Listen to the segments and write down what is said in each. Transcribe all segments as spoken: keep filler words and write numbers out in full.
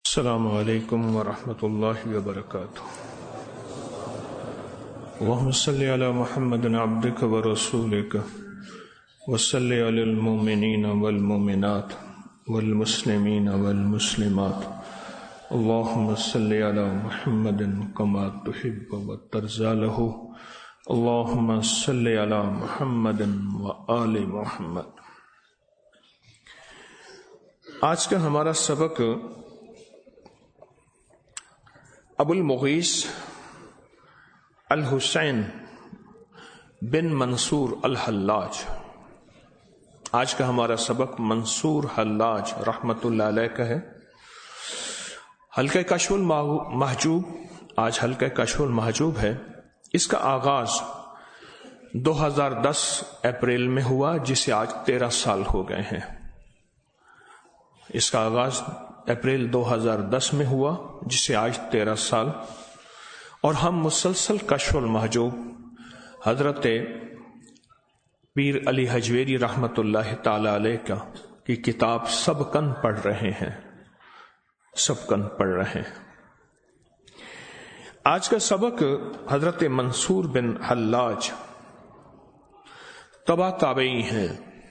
السلام علیکم ورحمۃ اللہ وبرکاتہ۔ اللہم صلی علی محمد عبدک ورسولک وصلی علی المؤمنین والمؤمنات والمسلمین والمسلمات، اللہم صلی علی محمد کما تحب وترضی له، اللہم صلی علی محمد وآل محمد۔ آج کا ہمارا سبق ابو المغیث الحسین بن منصور الحلاج، آج کا ہمارا سبق منصور حلاج رحمت اللہ علیہ کا ہے۔ حلقہ کشف المحجوب، آج حلقہ کشف المحجوب ہے۔ اس کا آغاز دو ہزار دس اپریل میں ہوا، جسے آج تیرہ سال ہو گئے ہیں۔ اس کا آغاز اپریل دو ہزار دس میں ہوا، جسے آج تیرہ سال، اور ہم مسلسل کشف المحجوب حضرت پیر علی حجویری رحمت اللہ تعالی علیہ کا کی کتاب سبقن پڑھ رہے ہیں سبقن پڑھ رہے ہیں آج کا سبق حضرت منصور بن حلاج تبع تابعی ہیں،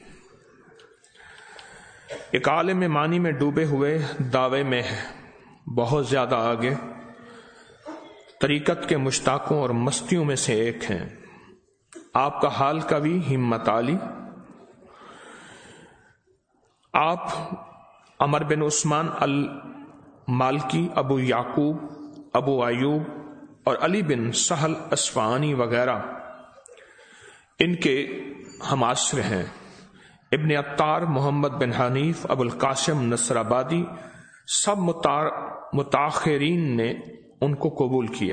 ایک عالم معنی میں ڈوبے ہوئے، دعوے میں بہت زیادہ آگے، طریقت کے مشتاقوں اور مستیوں میں سے ایک ہیں۔ آپ کا حال کبھی ہمت عالی، آپ عمر بن عثمان المالکی، ابو یعقوب، ابو ایوب اور علی بن سہل اصفہانی وغیرہ ان کے ہمعصر ہیں۔ ابن عطار، محمد بن حنیف، ابو القاسم نصر آبادی، سب متاخرین نے ان کو قبول کیا۔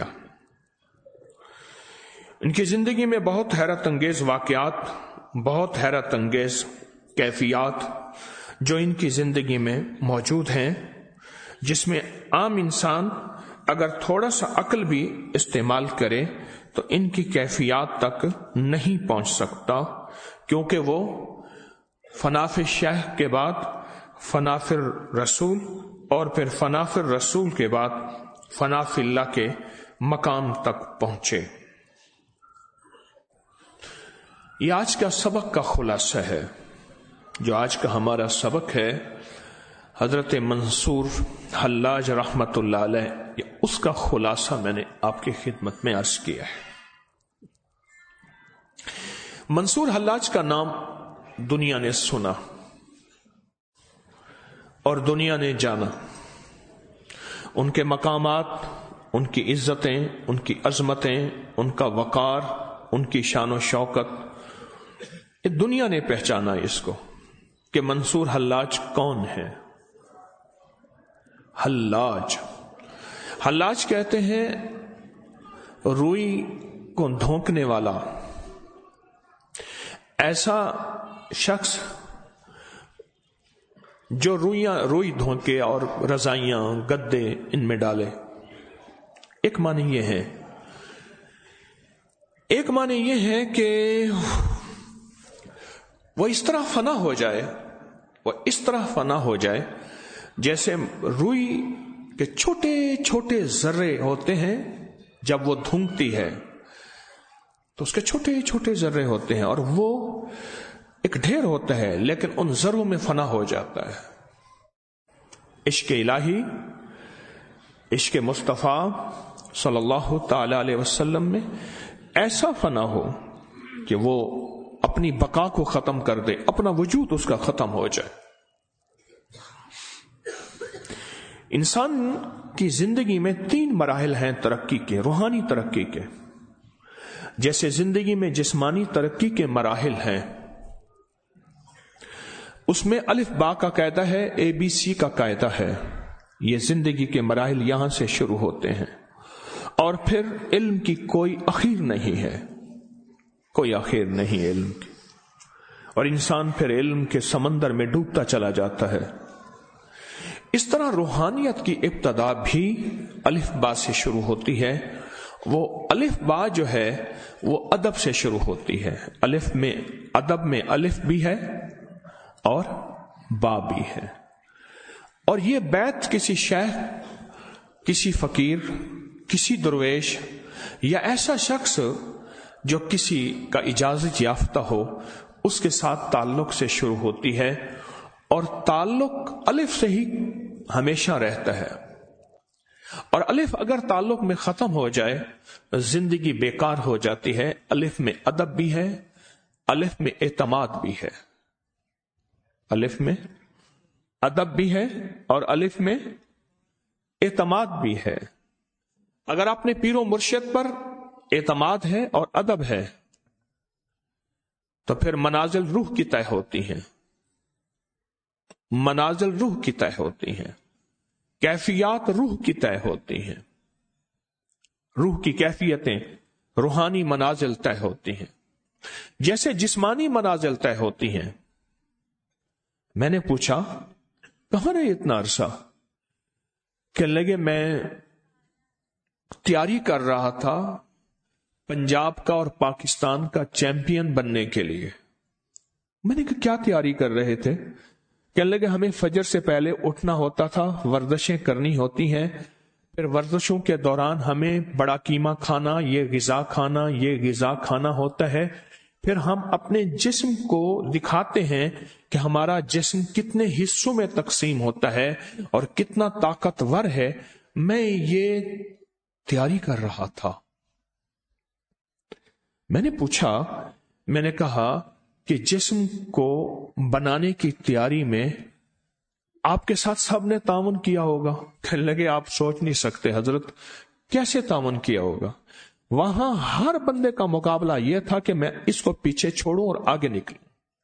ان کی زندگی میں بہت حیرت انگیز واقعات، بہت حیرت انگیز کیفیات جو ان کی زندگی میں موجود ہیں، جس میں عام انسان اگر تھوڑا سا عقل بھی استعمال کرے تو ان کی کیفیات تک نہیں پہنچ سکتا، کیونکہ وہ فنا فی الشیخ کے بعد فنا فی الرسول اور پھر فنا فی الرسول کے بعد فنا فی اللہ کے مقام تک پہنچے۔ یہ آج کا سبق کا خلاصہ ہے، جو آج کا ہمارا سبق ہے حضرت منصور حلاج رحمت اللہ علیہ، یہ اس کا خلاصہ میں نے آپ کی خدمت میں عرض کیا ہے۔ منصور حلاج کا نام دنیا نے سنا اور دنیا نے جانا، ان کے مقامات، ان کی عزتیں، ان کی عظمتیں، ان کا وقار، ان کی شان و شوکت، یہ دنیا نے پہچانا اس کو کہ منصور حلاج کون ہے۔ حلاج حلاج کہتے ہیں روئی کو دھونکنے والا، ایسا شخص جو رویاں روئی دھونکے اور رضائیاں گدے ان میں ڈالے۔ ایک معنی یہ ہے ایک معنی یہ ہے کہ وہ اس طرح فنا ہو جائے وہ اس طرح فنا ہو جائے جیسے روئی کے چھوٹے چھوٹے ذرے ہوتے ہیں، جب وہ دھونکتی ہے تو اس کے چھوٹے چھوٹے ذرے ہوتے ہیں اور وہ ایک ڈھیر ہوتا ہے، لیکن ان ذروں میں فنا ہو جاتا ہے۔ عشق الہی، عشق مصطفیٰ صلی اللہ تعالی علیہ وسلم میں ایسا فنا ہو کہ وہ اپنی بقا کو ختم کر دے، اپنا وجود اس کا ختم ہو جائے۔ انسان کی زندگی میں تین مراحل ہیں ترقی کے، روحانی ترقی کے۔ جیسے زندگی میں جسمانی ترقی کے مراحل ہیں، اس میں الف با کا قاعدہ ہے، اے بی سی کا قاعدہ ہے۔ یہ زندگی کے مراحل یہاں سے شروع ہوتے ہیں، اور پھر علم کی کوئی اخیر نہیں ہے، کوئی اخیر نہیں علم کی، اور انسان پھر علم کے سمندر میں ڈوبتا چلا جاتا ہے۔ اس طرح روحانیت کی ابتدا بھی الف با سے شروع ہوتی ہے۔ وہ الف با جو ہے وہ ادب سے شروع ہوتی ہے۔ الف میں ادب میں الف بھی ہے اور با بھی ہے۔ اور یہ بیت کسی شیخ، کسی فقیر، کسی درویش یا ایسا شخص جو کسی کا اجازت یافتہ ہو اس کے ساتھ تعلق سے شروع ہوتی ہے، اور تعلق الف سے ہی ہمیشہ رہتا ہے، اور الف اگر تعلق میں ختم ہو جائے زندگی بیکار ہو جاتی ہے۔ الف میں ادب بھی ہے، الف میں اعتماد بھی ہے، الف میں ادب بھی ہے اور الف میں اعتماد بھی ہے۔ اگر اپنے پیر و مرشد پر اعتماد ہے اور ادب ہے تو پھر منازل روح کی طے ہوتی ہیں، منازل روح کی طے ہوتی ہیں، کیفیات روح کی طے ہوتی ہیں، روح کی کیفیتیں، روحانی منازل طے ہوتی ہیں، جیسے جسمانی منازل طے ہوتی ہیں۔ میں نے پوچھا کہاں رہے اتنا عرصہ؟ کہ لگے میں تیاری کر رہا تھا پنجاب کا اور پاکستان کا چیمپئن بننے کے لیے۔ میں نے کہا کیا تیاری کر رہے تھے؟ کہنے لگے ہمیں فجر سے پہلے اٹھنا ہوتا تھا، ورزشیں کرنی ہوتی ہیں، پھر ورزشوں کے دوران ہمیں بڑا قیمہ کھانا، یہ غذا کھانا، یہ غذا کھانا ہوتا ہے، پھر ہم اپنے جسم کو دکھاتے ہیں کہ ہمارا جسم کتنے حصوں میں تقسیم ہوتا ہے اور کتنا طاقتور ہے۔ میں یہ تیاری کر رہا تھا۔ میں نے پوچھا، میں نے کہا کہ جسم کو بنانے کی تیاری میں آپ کے ساتھ سب نے تعاون کیا ہوگا؟ کہنے لگے آپ سوچ نہیں سکتے حضرت کیسے تعاون کیا ہوگا۔ وہاں ہر بندے کا مقابلہ یہ تھا کہ میں اس کو پیچھے چھوڑوں اور آگے نکلوں۔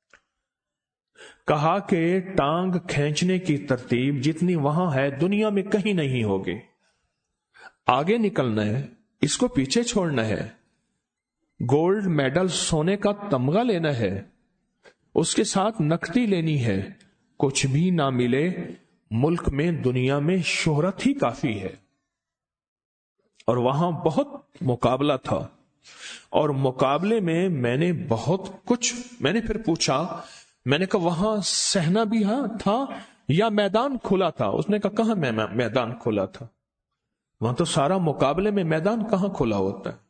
کہا کہ ٹانگ کھینچنے کی ترتیب جتنی وہاں ہے دنیا میں کہیں نہیں ہوگی۔ آگے نکلنا ہے، اس کو پیچھے چھوڑنا ہے، گولڈ میڈل سونے کا تمغہ لینا ہے، اس کے ساتھ نقدی لینی ہے، کچھ بھی نہ ملے ملک میں دنیا میں شہرت ہی کافی ہے۔ اور وہاں بہت مقابلہ تھا، اور مقابلے میں میں نے بہت کچھ، میں نے پھر پوچھا، میں نے کہا وہاں سہنا بھی ہاں تھا یا میدان کھلا تھا؟ اس نے کہا کہاں میدان کھلا تھا، وہاں تو سارا مقابلے میں میدان کہاں کھلا ہوتا ہے،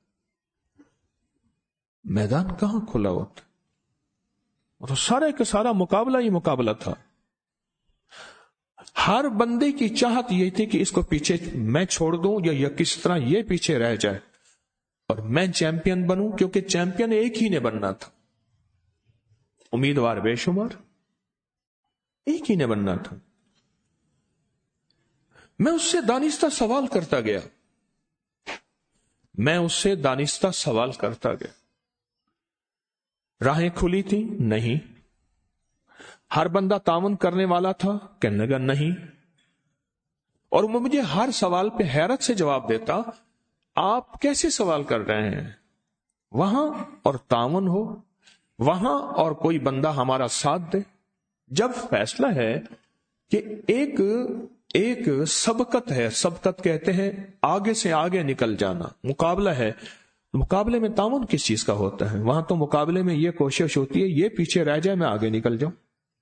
میدان کہاں کھلا ہوتا ہے، وہ تو سارے کا سارا مقابلہ ہی مقابلہ تھا۔ ہر بندے کی چاہت یہ تھی کہ اس کو پیچھے میں چھوڑ دوں یا, یا کس طرح یہ پیچھے رہ جائے اور میں چیمپئن بنوں، کیونکہ چیمپئن ایک ہی نے بننا تھا، امیدوار بے شمار، ایک ہی نے بننا تھا۔ میں اس سے دانستہ سوال کرتا گیا، میں اس سے دانستہ سوال کرتا گیا۔ راہیں کھلی تھی؟ نہیں۔ ہر بندہ تعاون کرنے والا تھا؟ کہنے لگا نہیں۔ اور وہ مجھے ہر سوال پہ حیرت سے جواب دیتا، آپ کیسے سوال کر رہے ہیں؟ وہاں اور تعاون ہو، وہاں اور کوئی بندہ ہمارا ساتھ دے۔ جب فیصلہ ہے کہ ایک ایک سبقت ہے، سبقت کہتے ہیں آگے سے آگے نکل جانا، مقابلہ ہے، مقابلے میں تعاون کس چیز کا ہوتا ہے؟ وہاں تو مقابلے میں یہ کوشش ہوتی ہے یہ پیچھے رہ جائے میں آگے نکل جاؤں۔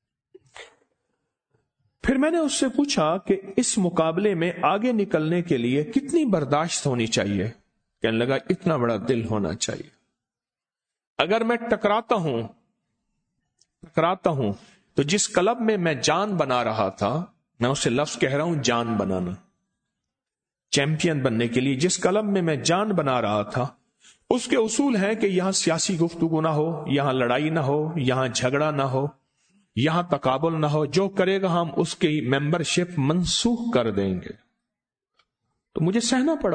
پھر میں نے اس سے پوچھا کہ اس مقابلے میں آگے نکلنے کے لیے کتنی برداشت ہونی چاہیے؟ کہنے لگا اتنا بڑا دل ہونا چاہیے۔ اگر میں ٹکراتا ہوں ٹکراتا ہوں تو جس کلب میں میں جان بنا رہا تھا، میں اسے لفظ کہہ رہا ہوں جان بنانا، چیمپئن بننے کے لیے جس کلب میں میں جان بنا رہا تھا، اس کے اصول ہیں کہ یہاں سیاسی گفتگو نہ ہو، یہاں لڑائی نہ ہو، یہاں جھگڑا نہ ہو، یہاں تقابل نہ ہو، جو کرے گا ہم اس کی ممبر شپ منسوخ کر دیں گے۔ تو مجھے سہنا پڑا،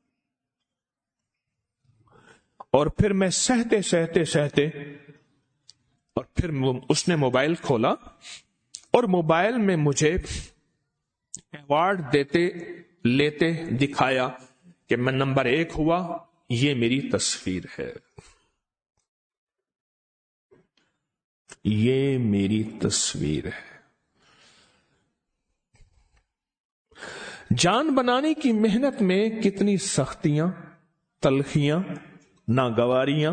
اور پھر میں سہتے سہتے سہتے اور پھر اس نے موبائل کھولا اور موبائل میں مجھے ایوارڈ دیتے لیتے دکھایا کہ میں نمبر ایک ہوا، یہ میری تصویر ہے، یہ میری تصویر ہے۔ جان بنانے کی محنت میں کتنی سختیاں، تلخیاں، ناگواریاں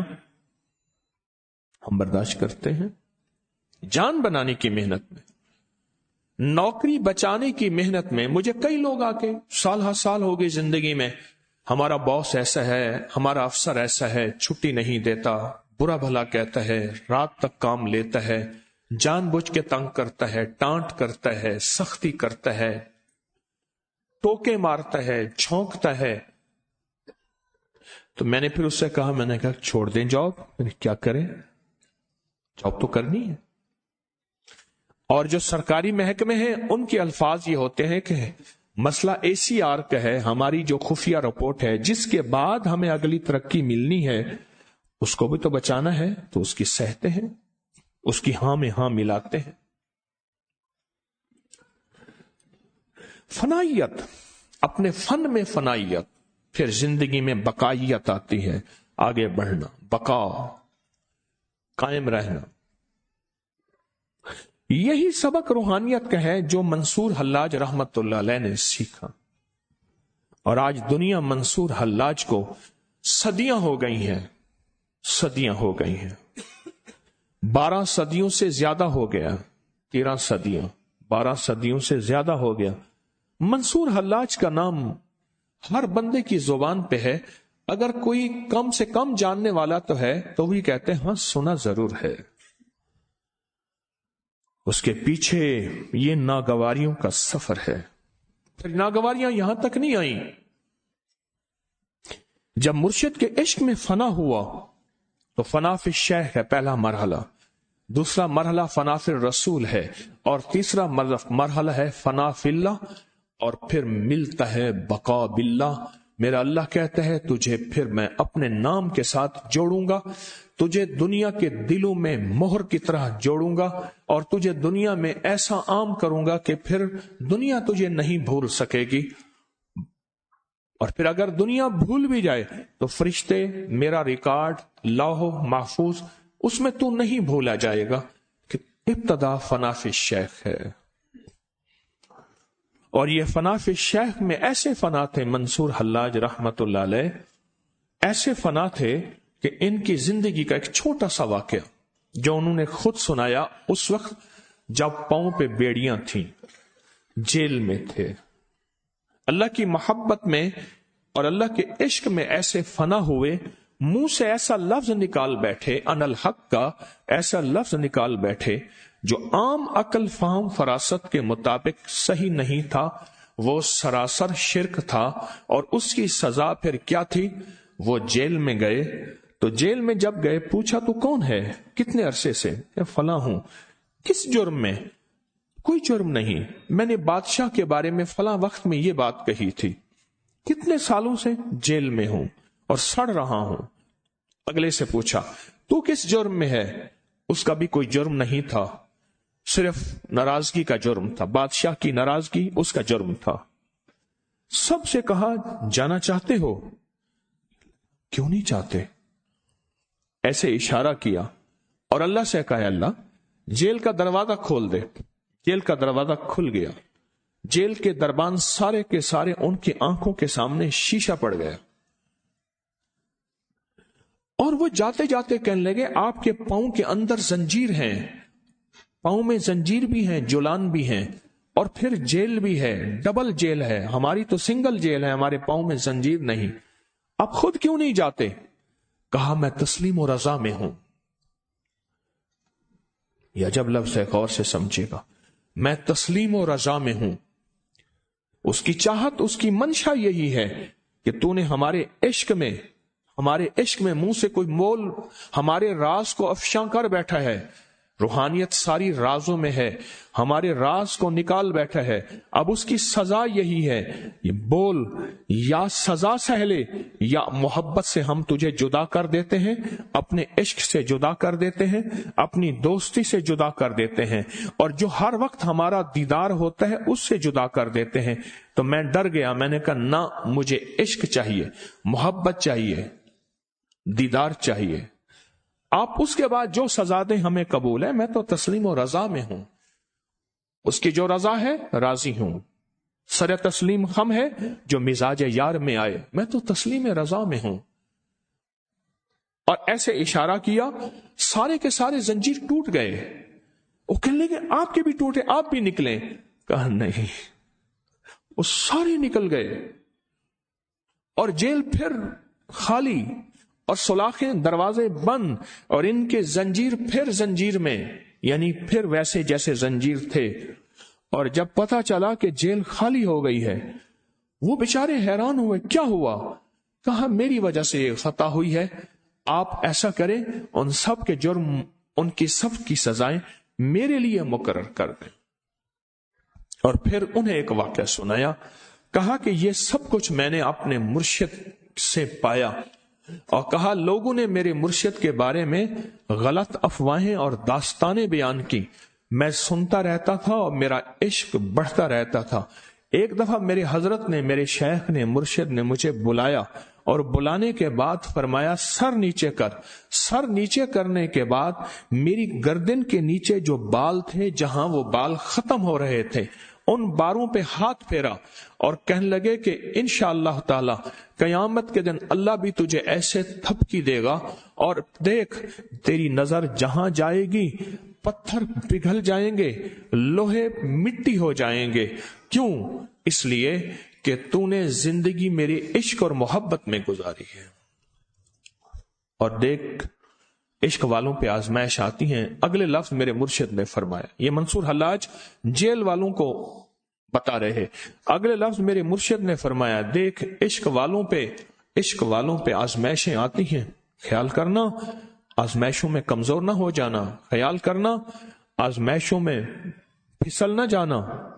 ہم برداشت کرتے ہیں جان بنانے کی محنت میں۔ नौकरी बचाने की मेहनत में मुझे कई लोग आके साल हर साल हो गई जिंदगी में, हमारा बॉस ऐसा है, हमारा अफसर ऐसा है, छुट्टी नहीं देता, बुरा भला कहता है, रात तक काम लेता है, जानबूझ के तंग करता है, डांट करता है, सख्ती करता है, टोके मारता है, झोंकता है। तो मैंने फिर उससे कहा, मैंने कहा छोड़ दें जॉब, क्या करें, जॉब तो करनी है। और जो सरकारी महकमे हैं उनके अल्फाज ये होते हैं कि मसला एसीआर का है, हमारी जो खुफिया रिपोर्ट है जिसके बाद हमें अगली तरक्की मिलनी है, उसको भी तो बचाना है, तो उसकी सहते हैं, उसकी हां में हां मिलाते हैं। फनाइयत, अपने फन में फनाइयत, फिर जिंदगी में बकाइयत आती है, आगे बढ़ना, बका, कायम रहना। यही सबक रूहानियत का है जो मंसूर हल्लाज रहमतुल्लाह अलैह ने सीखा। और आज दुनिया मंसूर हल्लाज को सदियां हो गई हैं, सदियां हो गई हैं, बारह सदियों से ज्यादा हो गया, तेरह सदियां, बारह सदियों से ज्यादा हो गया। मंसूर हल्लाज का नाम हर बंदे की जुबान पे है, अगर कोई कम से कम जानने वाला तो है तो भी कहते हैं हाँ सुना जरूर है। उसके पीछे ये नागवारियों का सफर है। फिर नागवारियां यहां तक नहीं आई, जब मुर्शिद के इश्क में फना हुआ तो फना फिर शेख है पहला मरहला, दूसरा मरहला फना फिर रसूल है, और तीसरा मरहला है फना फिल्ला, और फिर मिलता है बका बिल्ला। मेरा अल्लाह कहता है तुझे फिर मैं अपने नाम के साथ जोड़ूंगा, तुझे दुनिया के दिलों में मोहर की तरह जोड़ूंगा, और तुझे दुनिया में ऐसा आम करूंगा कि फिर दुनिया तुझे नहीं भूल सकेगी। और फिर अगर दुनिया भूल भी जाए तो फरिश्ते, मेरा रिकॉर्ड, लौह महफूज, उसमें तू नहीं भूला जाएगा कि इब्तदा फनाफि शेख है। और ये फनाफि शेख में ऐसे फना थे मंसूर हल्लाज रहमतुल्लाह अलैह, ऐसे फना थे कि इनकी जिंदगी का एक छोटा सा वाकया जो उन्होंने खुद सुनाया, उस वक्त जब पांव पे बेड़ियां थीं, जेल में थे, अल्लाह की मोहब्बत में और अल्लाह के इश्क में ऐसे फना हुए, मुंह से ऐसा लफ्ज निकाल बैठे, अनल हक का ऐसा लफ्ज निकाल बैठे जो आम अकल फाहम फरासत के मुताबिक सही नहीं था, वो सरासर शिर्क था। और उसकी सजा फिर क्या थी, वो जेल में गए। तो जेल में जब गए पूछा तू कौन है, कितने अरसे से, फला हूं। किस जुर्म में, कोई जुर्म नहीं, मैंने बादशाह के बारे में फला वक्त में ये बात कही थी। कितने सालों से जेल में हूं और सड़ रहा हूं। अगले से पूछा तू किस जुर्म में है, उसका भी कोई जुर्म नहीं था, सिर्फ नाराजगी का जुर्म था, बादशाह की नाराजगी उसका जुर्म था। सबसे कहा जाना चाहते हो, क्यों नहीं चाहते, ऐसे इशारा किया और अल्लाह से कहा अल्लाह जेल का दरवाजा खोल दे। जेल का दरवाजा खुल गया, जेल के दरबान सारे के सारे उनकी आंखों के सामने शीशा पड़ गया। और वो जाते जाते कहने लगे आपके पांव के अंदर जंजीर हैं, पांव में जंजीर भी हैं, जुलान भी हैं, और फिर जेल भी है, डबल जेल है, हमारी तो सिंगल जेल है, हमारे पांव में जंजीर नहीं। आप खुद क्यों नहीं जाते? कहा मैं तस्लीम और रजा में हूं। यह जब लफ्ज़ है, गौर से समझेगा, मैं तस्लीम और रजा में हूं। उसकी चाहत, उसकी मंशा यही है कि तूने हमारे इश्क में, हमारे इश्क में मुंह से कोई मोल हमारे राज को अफशा कर बैठा है। रूहानियत सारी राजों में है, हमारे राज को निकाल बैठा है। अब उसकी सजा यही है, ये बोल या सजा सहले या मोहब्बत से हम तुझे जुदा कर देते हैं, अपने इश्क से जुदा कर देते हैं, अपनी दोस्ती से जुदा कर देते हैं, और जो हर वक्त हमारा दीदार होता है उससे जुदा कर देते हैं। तो मैं डर गया, मैंने कहा ना, मुझे इश्क चाहिए, मोहब्बत चाहिए, दीदार चाहिए। आप उसके बाद जो सजा दें हमें कबूल है, मैं तो तस्लीम और रजा में हूं। उसकी जो रजा है राजी हूं। सर तस्लीम हम है जो मिजाज यार में आए, मैं तो तस्लीम रजा में हूं। और ऐसे इशारा किया, सारे के सारे जंजीर टूट गए। वो कहने लगे आपके भी टूटे, आप भी निकले। کہا نہیں. وہ سارے نکل گئے اور جیل پھر خالی اور سلاخیں دروازے بند اور ان کے زنجیر پھر زنجیر میں، یعنی پھر ویسے جیسے زنجیر تھے. اور جب پتا چلا کہ جیل خالی ہو گئی ہے، وہ بیچارے حیران ہوئے، کیا ہوا؟ کہا میری وجہ سے یہ خطا ہوئی ہے، آپ ایسا کریں ان سب کے جرم، ان کی سب کی سزائیں میرے لیے مقرر کر دیں. اور پھر انہیں ایک واقعہ سنایا، کہا کہ یہ سب کچھ میں نے اپنے مرشد سے پایا، اور کہا لوگوں نے میرے مرشد کے بارے میں غلط افواہیں اور داستانیں بیان کی، میں سنتا رہتا تھا اور میرا عشق بڑھتا رہتا تھا. ایک دفعہ میرے حضرت نے، میرے شیخ نے، مرشد نے مجھے بلایا اور بلانے کے بعد فرمایا سر نیچے کر. سر نیچے کرنے کے بعد میری گردن کے نیچے جو بال تھے، جہاں وہ بال ختم ہو رہے تھے، ان باروں پہ ہاتھ پھیرا اور کہنے لگے کہ انشاءاللہ تعالی قیامت کے دن اللہ بھی تجھے ایسے تھپکی دے گا، اور دیکھ تیری نظر جہاں جائے گی پتھر پگھل جائیں گے، لوہے مٹی ہو جائیں گے. کیوں؟ اس لیے کہ تو نے زندگی میری عشق اور محبت میں گزاری ہے. اور دیکھ عشق والوں پہ آزمائش آتی ہیں. اگلے لفظ میرے مرشد نے فرمایا، یہ منصور حلاج جیل والوں کو بتا رہے، اگلے لفظ میرے مرشد نے فرمایا دیکھ عشق والوں پہ عشق والوں پہ آزمائشیں آتی ہیں، خیال کرنا آزمائشوں میں کمزور نہ ہو جانا، خیال کرنا آزمائشوں میں پھسل نہ جانا.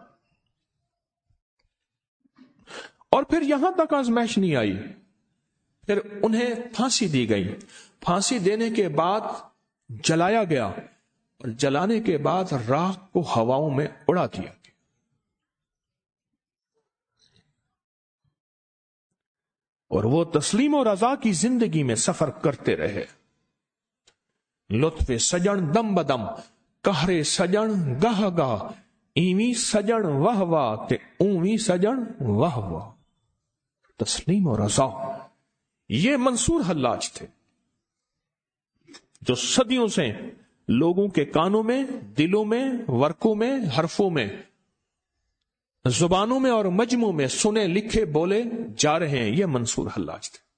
اور پھر یہاں تک آزمائش نہیں آئی، پھر انہیں پھانسی دی گئی. پھانسی دینے کے بعد جلایا گیا، اور جلانے کے بعد راکھ کو ہواؤں میں اڑا دیا گیا. اور وہ تسلیم و رضا کی زندگی میں سفر کرتے رہے. لطف سجن دم بدم، قہر سجن گاہ گاہ، ایویں سجن واہ واہ تے اویں سجن واہ واہ. تسلیم و رضا، یہ منصور حلاج تھے جو صدیوں سے لوگوں کے کانوں میں، دلوں میں، ورقوں میں، حرفوں میں، زبانوں میں اور مجموعوں میں سنے لکھے بولے جا رہے ہیں. یہ منصور حلاج تھے.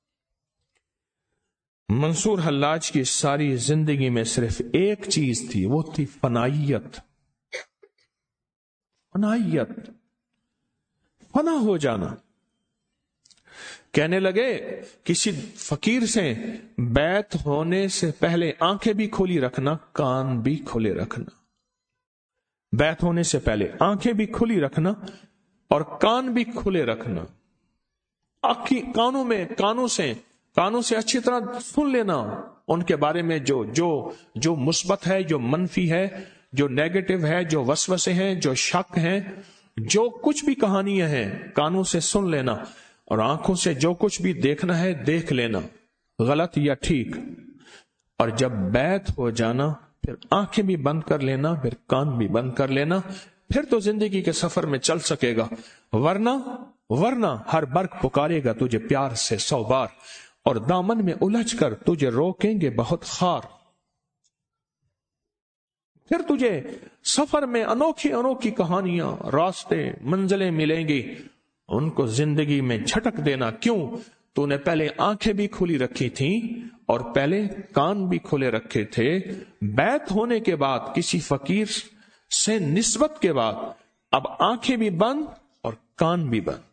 منصور حلاج کی ساری زندگی میں صرف ایک چیز تھی، وہ تھی فنائیت. فنائیت، فنا ہو جانا. کہنے لگے کسی فقیر سے بیعت ہونے سے پہلے آنکھیں بھی کھلی رکھنا، کان بھی کھلے رکھنا. بیعت ہونے سے پہلے آنکھیں بھی کھلی رکھنا اور کان بھی کھلے رکھنا. آنکھی کانوں میں کانوں سے کانوں سے اچھی طرح سن لینا ان کے بارے میں جو جو جو مثبت ہے، جو منفی ہے، جو نیگیٹو ہے، جو وسوسے ہیں، جو شک ہیں، جو کچھ بھی کہانیاں ہیں کانوں سے سن لینا، اور آنکھوں سے جو کچھ بھی دیکھنا ہے دیکھ لینا، غلط یا ٹھیک. اور جب بیعت ہو جانا پھر آنکھیں بھی بند کر لینا، پھر کان بھی بند کر لینا. پھر تو زندگی کے سفر میں چل سکے گا، ورنہ ورنہ ہر برق پکارے گا تجھے پیار سے سو بار، اور دامن میں الجھ کر تجھے روکیں گے بہت خار. پھر تجھے سفر میں انوکھی انوکھی کہانیاں، راستے، منزلیں ملیں گی، ان کو زندگی میں جھٹک دینا. کیوں؟ تو نے پہلے آنکھیں بھی کھلی رکھی تھیں اور پہلے کان بھی کھلے رکھے تھے. بیعت ہونے کے بعد کسی فقیر سے نسبت کے بعد اب آنکھیں بھی بند اور کان بھی بند.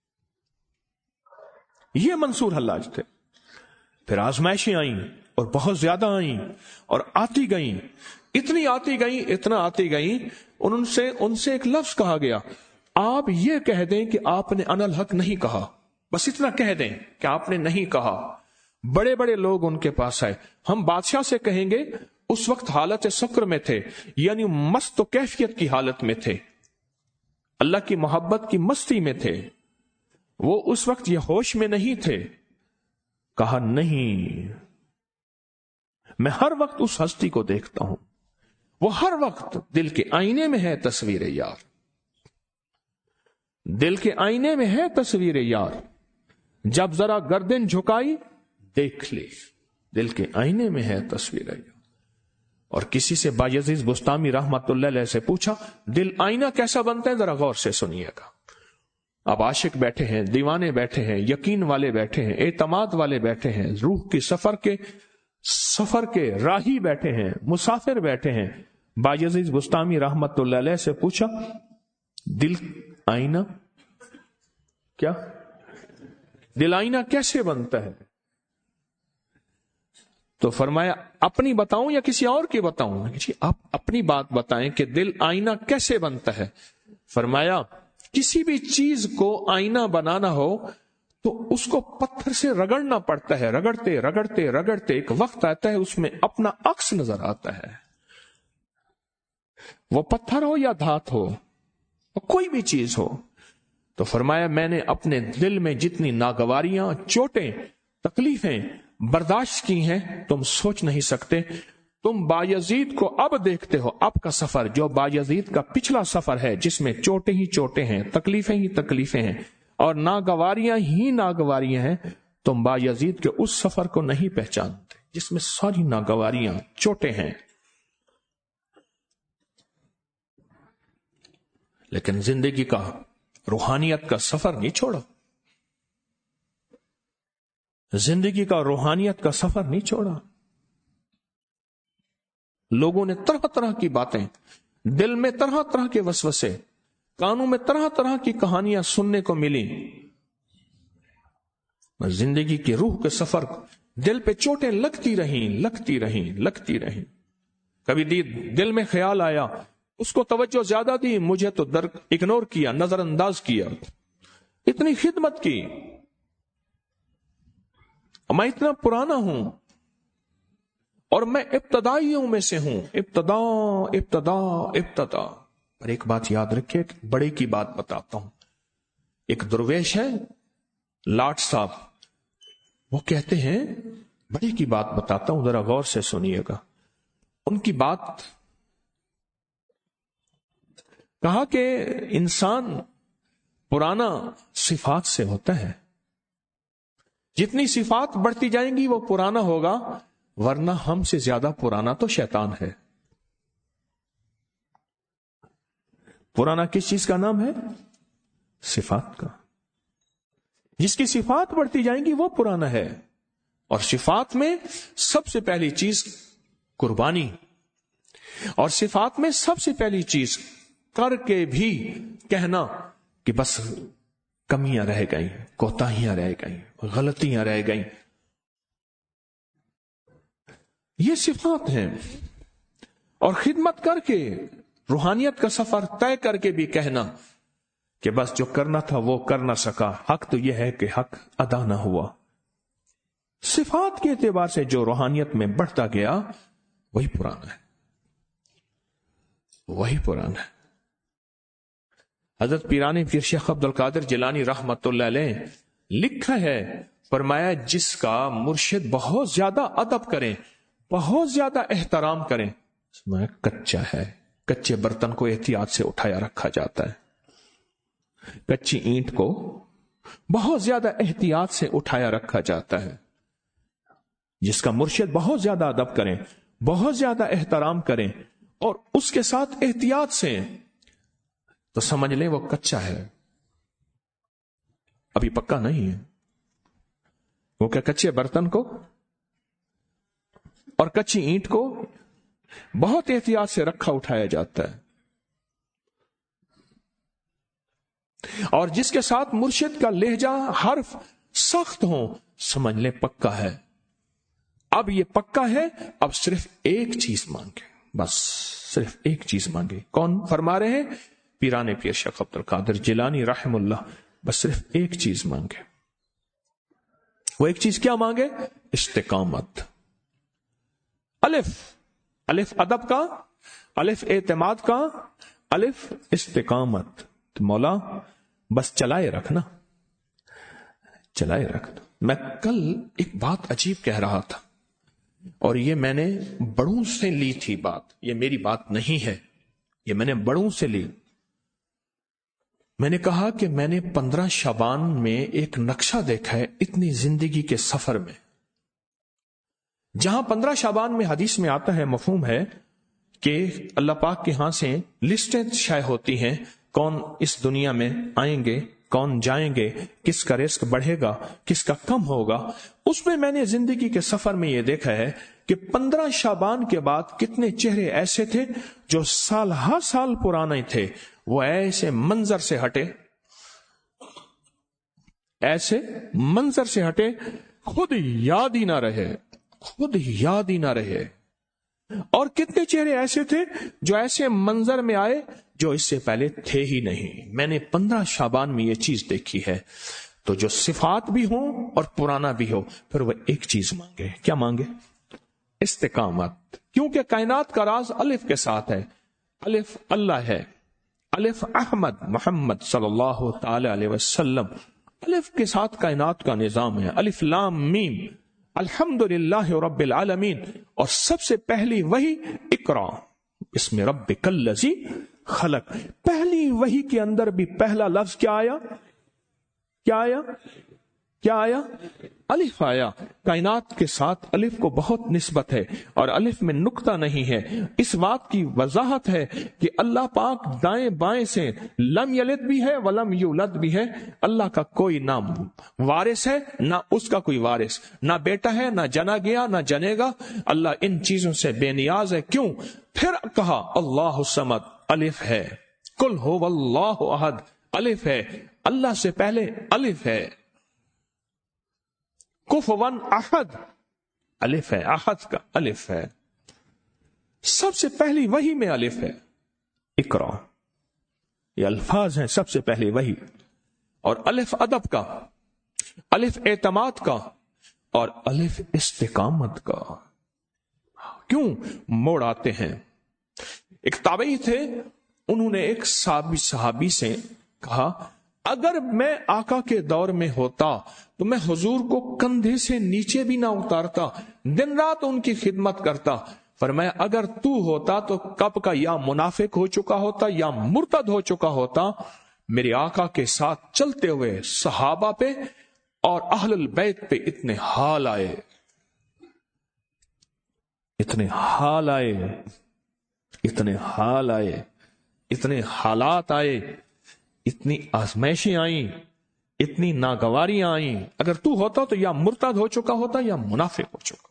یہ منصور حلاج تھے. پھر آزمائشیں آئیں اور بہت زیادہ آئیں اور آتی گئیں، اتنی آتی گئیں اتنا آتی گئیں ان سے ان سے ایک لفظ کہا گیا، آپ یہ کہہ دیں کہ آپ نے انا الحق نہیں کہا، بس اتنا کہہ دیں کہ آپ نے نہیں کہا. بڑے بڑے لوگ ان کے پاس آئے، ہم بادشاہ سے کہیں گے، اس وقت حالت سکر میں تھے، یعنی مست و کیفیت کی حالت میں تھے، اللہ کی محبت کی مستی میں تھے، وہ اس وقت یہ ہوش میں نہیں تھے. کہا نہیں، میں ہر وقت اس ہستی کو دیکھتا ہوں، وہ ہر وقت دل کے آئینے میں ہے تصویر یار، دل کے آئینے میں ہے تصویر یار، جب ذرا گردن جھکائی دیکھ لی، دل کے آئینے میں ہے تصویر یار. اور کسی سے بایزید بستامی رحمت اللہ علیہ سے پوچھا دل آئینہ کیسا بنتا ہے، ذرا غور سے سنیے گا. اب عاشق بیٹھے ہیں، دیوانے بیٹھے ہیں، یقین والے بیٹھے ہیں، اعتماد والے بیٹھے ہیں، روح کی سفر کے سفر کے راہی بیٹھے ہیں، مسافر بیٹھے ہیں. بایزید بستامی رحمت اللہ علیہ سے پوچھا دل آئینہ کیا دل آئینہ کیسے بنتا ہے؟ تو فرمایا اپنی بتاؤں یا کسی اور کی بتاؤں؟ جی آپ اپنی بات بتائیں کہ دل آئینہ کیسے بنتا ہے. فرمایا کسی بھی چیز کو آئینہ بنانا ہو تو اس کو پتھر سے رگڑنا پڑتا ہے، رگڑتے رگڑتے رگڑتے ایک وقت آتا ہے اس میں اپنا عکس نظر آتا ہے. وہ پتھر ہو یا دھات ہو، کوئی بھی چیز ہو. تو فرمایا میں نے اپنے دل میں جتنی ناگواریاں، چوٹیں، تکلیفیں برداشت کی ہیں تم سوچ نہیں سکتے. تم بایزید کو اب دیکھتے ہو، اب کا سفر جو بایزید کا پچھلا سفر ہے جس میں چوٹیں ہی چوٹیں ہیں، تکلیفیں ہی تکلیفیں ہیں اور ناگواریاں ہی ناگواریاں ہیں. تم بایزید کے اس سفر کو نہیں پہچانتے جس میں ساری ناگواریاں، چوٹیں ہیں. لیکن زندگی کا، روحانیت کا سفر نہیں چھوڑا، زندگی کا روحانیت کا سفر نہیں چھوڑا. لوگوں نے طرح طرح کی باتیں، دل میں طرح طرح کے وسوسے، کانوں میں طرح طرح کی کہانیاں سننے کو ملی. زندگی کی روح کے سفر، دل پہ چوٹیں لگتی رہیں لگتی رہیں لگتی رہیں. کبھی دل میں خیال آیا، اس کو توجہ زیادہ دی، مجھے تو در اگنور کیا، نظر انداز کیا. اتنی خدمت کی، میں اتنا پرانا ہوں اور میں ابتدائیوں میں سے ہوں. ابتدا ابتدا ابتدا پر ایک بات یاد رکھے، ایک بڑے کی بات بتاتا ہوں. ایک درویش ہے لاٹ صاحب، وہ کہتے ہیں بڑے کی بات بتاتا ہوں، ذرا غور سے سنیے گا. ان کی بات کہا کہ انسان پرانا صفات سے ہوتا ہے، جتنی صفات بڑھتی جائیں گی وہ پرانا ہوگا، ورنہ ہم سے زیادہ پرانا تو شیطان ہے. پرانا کس چیز کا نام ہے؟ صفات کا. جس کی صفات بڑھتی جائیں گی وہ پرانا ہے. اور صفات میں سب سے پہلی چیز قربانی، اور صفات میں سب سے پہلی چیز کر کے بھی کہنا کہ بس کمیاں رہ گئیں، کوتاہیاں رہ گئیں، غلطیاں رہ گئیں. یہ صفات ہیں. اور خدمت کر کے، روحانیت کا سفر طے کر کے بھی کہنا کہ بس جو کرنا تھا وہ کر نہ سکا، حق تو یہ ہے کہ حق ادا نہ ہوا. صفات کے اعتبار سے جو روحانیت میں بڑھتا گیا وہی پرانا ہے، وہی پرانا ہے. حضرت پیرانی پیر شیخ عبد القادر جیلانی رحمت اللہ علیہ لکھا ہے، فرمایا جس کا مرشد بہت زیادہ ادب کریں، بہت زیادہ احترام کریں، میں کچا ہے. کچے برتن کو احتیاط سے اٹھایا رکھا جاتا ہے، کچی اینٹ کو بہت زیادہ احتیاط سے اٹھایا رکھا جاتا ہے. جس کا مرشد بہت زیادہ ادب کریں، بہت زیادہ احترام کریں اور اس کے ساتھ احتیاط سے، تو سمجھ لیں وہ کچا ہے، ابھی پکا نہیں ہے. وہ کہ کچے برتن کو اور کچی اینٹ کو بہت احتیاط سے رکھا اٹھایا جاتا ہے. اور جس کے ساتھ مرشد کا لہجہ، حرف سخت ہوں، سمجھ لیں پکا ہے. اب یہ پکا ہے، اب صرف ایک چیز مانگے، بس صرف ایک چیز مانگے. کون فرما رہے ہیں؟ پیرانے پیر شیخ عبد القادر جیلانی رحم اللہ. بس صرف ایک چیز مانگے. وہ ایک چیز کیا مانگے؟ استقامت. الف، الف ادب کا، الف اعتماد کا، الف استقامت. تو مولا بس چلائے رکھنا، چلائے رکھنا. میں کل ایک بات عجیب کہہ رہا تھا، اور یہ میں نے بڑوں سے لی تھی بات، یہ میری بات نہیں ہے، یہ میں نے بڑوں سے لی. میں نے کہا کہ میں نے پندرہ شعبان میں ایک نقشہ دیکھا ہے اتنی زندگی کے سفر میں، جہاں پندرہ شعبان میں حدیث میں آتا ہے، مفہوم ہے کہ اللہ پاک کے ہاں سے لسٹیں شائع ہوتی ہیں، کون اس دنیا میں آئیں گے، کون جائیں گے، کس کا رزق بڑھے گا، کس کا کم ہوگا۔ اس میں میں نے زندگی کے سفر میں یہ دیکھا ہے کہ پندرہ شعبان کے بعد کتنے چہرے ایسے تھے جو سال ہر سال پرانے تھے، وہ ایسے منظر سے ہٹے، ایسے منظر سے ہٹے، خود یاد ہی نہ رہے، خود یاد ہی نہ رہے۔ اور کتنے چہرے ایسے تھے جو ایسے منظر میں آئے جو اس سے پہلے تھے ہی نہیں۔ میں نے پندرہ شعبان میں یہ چیز دیکھی ہے۔ تو جو صفات بھی ہوں اور پرانا بھی ہو، پھر وہ ایک چیز مانگے۔ کیا مانگے؟ استقامت۔ کیونکہ کائنات کا راز الف کے ساتھ ہے۔ الف اللہ ہے، الف احمد محمد صلی اللہ تعالی علیہ وسلم، الف کے ساتھ کائنات کا نظام ہے۔ الف لام میم، الحمدللہ رب العالمین، اور سب سے پہلی وحی اقرا بسم ربک الذی خلق۔ پہلی وحی کے اندر بھی پہلا لفظ کیا آیا؟ کیا آیا؟ کیا آیا؟ الف آیا۔ کائنات کے ساتھ الف کو بہت نسبت ہے، اور الف میں نقطہ نہیں ہے۔ اس بات کی وضاحت ہے کہ اللہ پاک دائیں بائیں سے لم یلد بھی ہے ولم یولد بھی ہے۔ اللہ کا کوئی نہ وارث ہے، نہ اس کا کوئی وارث، نہ بیٹا ہے، نہ جنا گیا، نہ جنے گا۔ اللہ ان چیزوں سے بے نیاز ہے۔ کیوں؟ پھر کہا اللہ الصمد، الف ہے۔ قل هو اللہ احد، الف ہے۔ اللہ سے پہلے الف ہے۔ کفوان احد، الف ہے۔ احد کا الف ہے۔ سب سے پہلی وحی میں الف ہے۔ اقرا، یہ الفاظ ہیں سب سے پہلی وحی۔ اور الف ادب کا، الف اعتماد کا، اور الف استقامت کا۔ کیوں موڑ آتے ہیں؟ ایک تابعی تھے، انہوں نے ایک صحابی صحابی سے کہا اگر میں آقا کے دور میں ہوتا تو میں حضور کو کندھے سے نیچے بھی نہ اتارتا، دن رات ان کی خدمت کرتا۔ فرمایا اگر تو ہوتا تو کب کا یا منافق ہو چکا ہوتا یا مرتد ہو چکا ہوتا۔ میرے آقا کے ساتھ چلتے ہوئے صحابہ پہ اور اہل البیت پہ اتنے حال آئے، اتنے حال آئے، اتنے حال آئے، اتنے حالات آئے، اتنی آزمائشیں آئیں، اتنی ناگواریاں آئیں۔ اگر تو ہوتا تو یا مرتد ہو چکا ہوتا یا منافق ہو چکا۔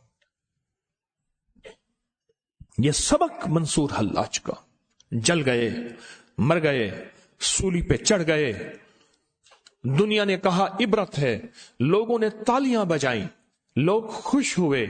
یہ سبق منصور حلاج کا، جل گئے، مر گئے، سولی پہ چڑھ گئے۔ دنیا نے کہا عبرت ہے، لوگوں نے تالیاں بجائیں، لوگ خوش ہوئے،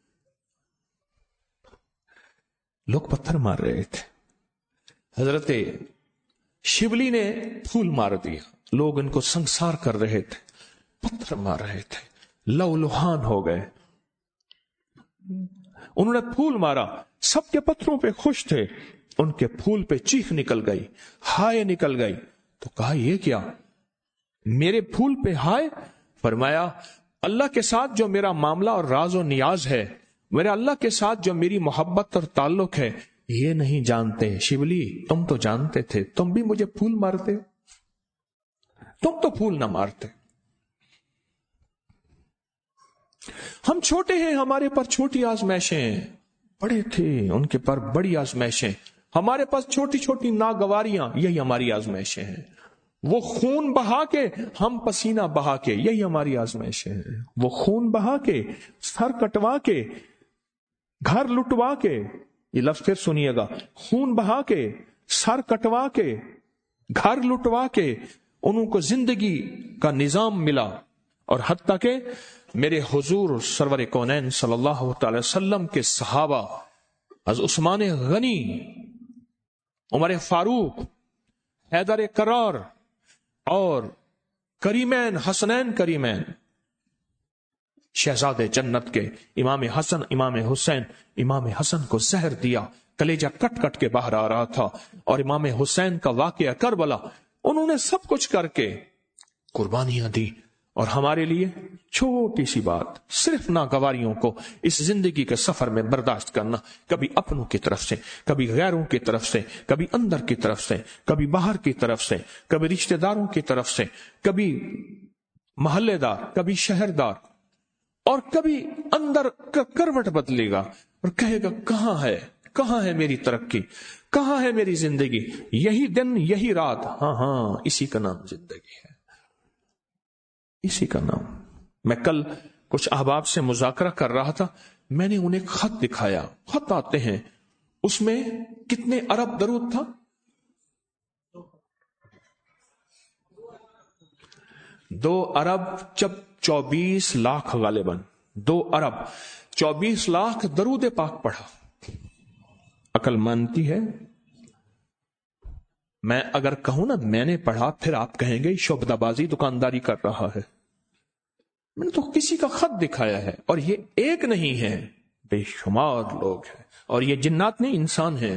لوگ پتھر مار رہے تھے۔ حضرت شبلی نے پھول مار دیا، لوگ ان کو سنسار کر رہے تھے، پتھر مار رہے تھے، لو لہان ہو گئے۔ انہوں نے پھول مارا، سب کے پتھروں پہ خوش تھے، ان کے پھول پہ چیخ نکل گئی، ہائے نکل گئی۔ تو کہا یہ کیا؟ میرے پھول پہ ہائے؟ فرمایا اللہ کے ساتھ جو میرا معاملہ اور راز و نیاز ہے، میرے اللہ کے ساتھ جو میری محبت اور تعلق ہے، یہ نہیں جانتے۔ شبلی تم تو جانتے تھے، تم بھی مجھے پھول مارتے، تم تو پھول نہ مارتے۔ ہم چھوٹے ہیں، ہمارے پر چھوٹی آزمائشیں، بڑے تھے ان کے پر بڑی آزمائشیں، ہمارے پاس چھوٹی چھوٹی ناگواریاں، یہی ہماری آزمائشیں ہیں۔ وہ خون بہا کے، ہم پسینہ بہا کے، یہی ہماری آزمائشیں ہیں۔ وہ خون بہا کے، سر کٹوا کے، گھر لٹوا کے، یہ لفظ پھر سنیے گا، خون بہا کے، سر کٹوا کے، گھر لٹوا کے انہوں کو زندگی کا نظام ملا، اور حتیٰ کہ میرے حضور سرور کونین صلی اللہ تعالی وسلم کے صحابہ از عثمان غنی، عمر فاروق، حیدر کرار اور کریمین حسنین کریمین، شہزاد جنت کے امام حسن امام حسین، امام حسن کو زہر دیا، کلیجہ کٹ کٹ کے باہر آ رہا تھا، اور امام حسین کا واقعہ کربلا، انہوں نے سب کچھ کر کے قربانیاں دی۔ اور ہمارے لیے چھوٹی سی بات، صرف ناگواریوں کو اس زندگی کے سفر میں برداشت کرنا، کبھی اپنوں کی طرف سے، کبھی غیروں کی طرف سے، کبھی اندر کی طرف سے، کبھی باہر کی طرف سے، کبھی رشتہ داروں کی طرف سے، کبھی محلے دار، کبھی شہردار، اور کبھی اندر کا کروٹ بدلے گا اور کہے گا کہاں ہے کہاں ہے میری ترقی, کہاں ہے میری زندگی؟ یہی دن, یہی رات, ہاں ہاں اسی کا نام زندگی ہے, اسی کا نام. میں کل کچھ احباب سے مذاکرہ کر رہا تھا, میں نے انہیں خط دکھایا, خط آتے ہیں, اس میں کتنے ارب درود تھا؟ دو ارب جب چوبیس لاکھ غالباً, دو ارب چوبیس لاکھ درود پاک پڑھا. عقل مانتی ہے؟ میں اگر کہوں نا میں نے پڑھا, پھر آپ کہیں گے شعبدہ بازی دکانداری کر رہا ہے. میں نے تو کسی کا خط دکھایا ہے, اور یہ ایک نہیں ہے, بے شمار لوگ ہیں, اور یہ جنات نہیں انسان ہیں.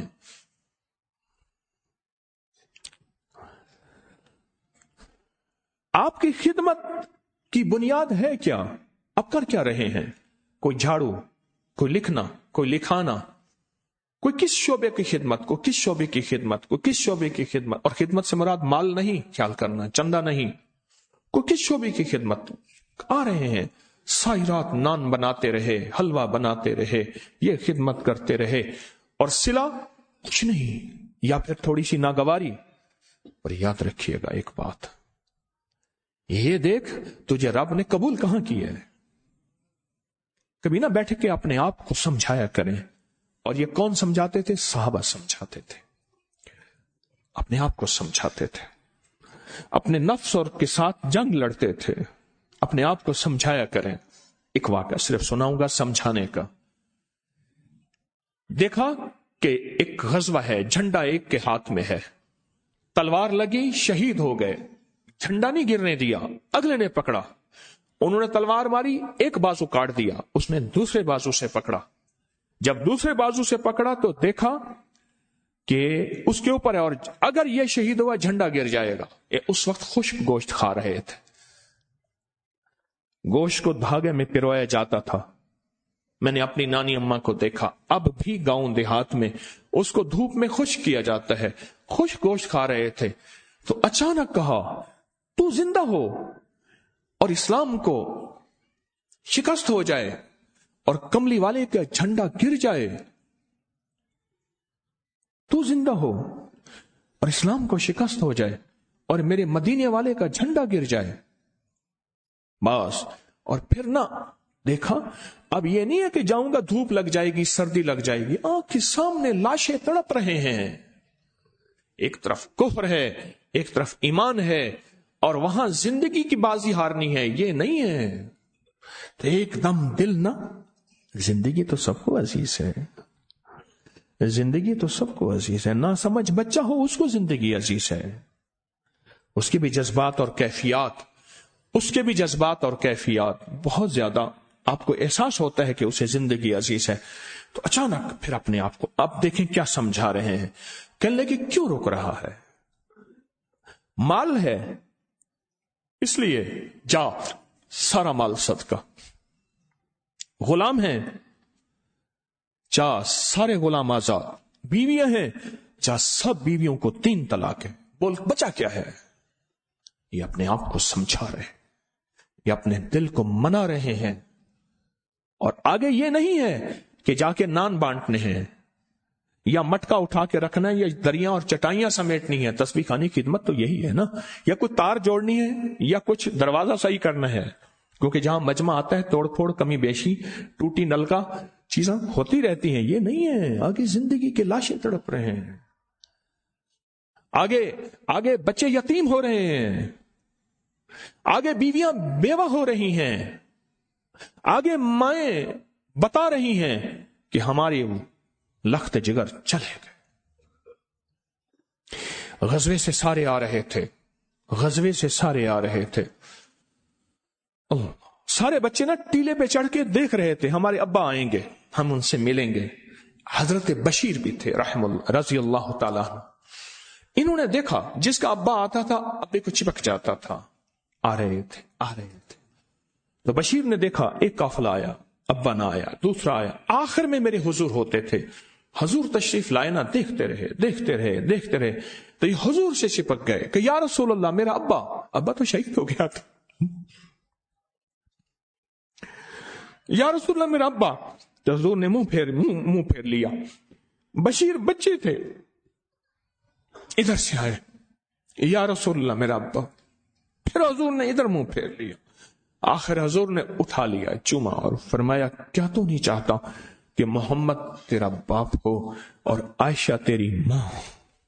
آپ کی خدمت کی بنیاد ہے کیا؟ آپ کر کیا رہے ہیں؟ کوئی جھاڑو, کوئی لکھنا, کوئی لکھانا, کوئی کس شعبے کی خدمت, کو کس شعبے کی خدمت, کو کس شعبے کی خدمت. اور خدمت سے مراد مال نہیں خیال کرنا, چندہ نہیں, کوئی کس شعبے کی خدمت. آ رہے ہیں ساری رات نان بناتے رہے, حلوہ بناتے رہے, یہ خدمت کرتے رہے, اور صلہ کچھ نہیں, یا پھر تھوڑی سی ناگواری. پر یاد رکھیے گا ایک بات, یہ دیکھ تجھے رب نے قبول کہاں کیا ہے. کبھی نہ بیٹھ کے اپنے آپ کو سمجھایا کریں. اور یہ کون سمجھاتے تھے؟ صحابہ سمجھاتے تھے, اپنے آپ کو سمجھاتے تھے, اپنے نفس اور کے ساتھ جنگ لڑتے تھے. اپنے آپ کو سمجھایا کریں. ایک واقعہ صرف سناؤں گا سمجھانے کا. دیکھا کہ ایک غزوہ ہے, جھنڈا ایک کے ہاتھ میں ہے, تلوار لگی, شہید ہو گئے, جھنڈا نہیں گرنے دیا, اگلے نے پکڑا, انہوں نے تلوار ماری, ایک بازو کاٹ دیا, اس نے دوسرے بازو سے پکڑا. جب دوسرے بازو سے پکڑا تو دیکھا کہ اس کے اوپر ہے, اور اگر یہ شہید ہوا جھنڈا گر جائے گا. اس وقت خشک گوشت کھا رہے تھے, گوشت کو دھاگے میں پرویا جاتا تھا. میں نے اپنی نانی اماں کو دیکھا, اب بھی گاؤں دیہات میں اس کو دھوپ میں خشک کیا جاتا ہے, خشک گوشت کھا رہے تھے. تو اچانک کہا تو زندہ ہو اور اسلام کو شکست ہو جائے اور کملی والے کا جھنڈا گر جائے, تو زندہ ہو اور اسلام کو شکست ہو جائے اور میرے مدینے والے کا جھنڈا گر جائے بس. اور پھر نہ دیکھا, اب یہ نہیں ہے کہ جاؤں گا دھوپ لگ جائے گی, سردی لگ جائے گی, آنکھ کے سامنے لاشیں تڑپ رہے ہیں. ایک طرف کفر ہے, ایک طرف ایمان ہے, اور وہاں زندگی کی بازی ہارنی ہے, یہ نہیں ہے. تو ایک دم دل نہ, زندگی تو سب کو عزیز ہے, زندگی تو سب کو عزیز ہے. نہ سمجھ بچہ ہو اس کو زندگی عزیز ہے, اس کے بھی جذبات اور کیفیات, اس کے بھی جذبات اور کیفیات بہت زیادہ آپ کو احساس ہوتا ہے کہ اسے زندگی عزیز ہے. تو اچانک پھر اپنے آپ کو آپ دیکھیں کیا سمجھا رہے ہیں. کہنے لگے کیوں رک رہا ہے؟ مال ہے اس لیے جا سارا مال صدقہ. غلام ہیں جا سارے غلام آزاد. بیویاں ہیں جا سب بیویوں کو تین طلاق ہے. بول بچا کیا ہے؟ یہ اپنے آپ کو سمجھا رہے, یہ اپنے دل کو منا رہے ہیں. اور آگے یہ نہیں ہے کہ جا کے نان بانٹنے ہیں یا مٹکا اٹھا کے رکھنا ہے یا دریا اور چٹائیاں سمیٹنی ہے. تسبیح خانی کی خدمت تو یہی ہے نا, یا کوئی تار جوڑنی ہے یا کچھ دروازہ صحیح کرنا ہے, کیونکہ جہاں مجمع آتا ہے توڑ پھوڑ کمی بیشی ٹوٹی نلکا چیزیں ہوتی رہتی ہیں. یہ نہیں ہے, آگے زندگی کے لاشیں تڑپ رہے ہیں, آگے آگے بچے یتیم ہو رہے ہیں, آگے بیویاں بیوہ ہو رہی ہیں, آگے مائیں بتا رہی ہیں کہ ہماری لخت جگر چلے گئے. غزوے سے سارے آ رہے تھے, غزوے سے سارے آ رہے تھے. اللہ, سارے بچے نا ٹیلے پہ چڑھ کے دیکھ رہے تھے ہمارے ابا آئیں گے, ہم ان سے ملیں گے. حضرت بشیر بھی تھے رحم اللہ رضی اللہ تعالیٰ. انہوں نے دیکھا جس کا ابا آتا تھا ابے کو چپک جاتا تھا. آ رہے تھے آ رہے تھے تو بشیر نے دیکھا ایک قافلہ آیا, ابا نہ آیا, دوسرا آیا, آخر میں میرے حضور ہوتے تھے. حضور تشریف لائے نا, دیکھتے رہے دیکھتے رہے دیکھتے رہے تو یہ حضور سے چپک گئے کہ یا رسول اللہ میرا ابا. ابا تو شہید ہو گیا تھا. یا رسول اللہ میرا ابا. تو حضور نے منہ پھیر منہ منہ پھیر لیا. بشیر بچے تھے، ادھر سے آئے، یا رسول اللہ میرا ابا، پھر حضور نے ادھر منہ پھیر لیا، آخر حضور نے اٹھا لیا، چوما اور فرمایا کیا تو نہیں چاہتا کہ محمد تیرا باپ ہو اور عائشہ تیری ماں ہو؟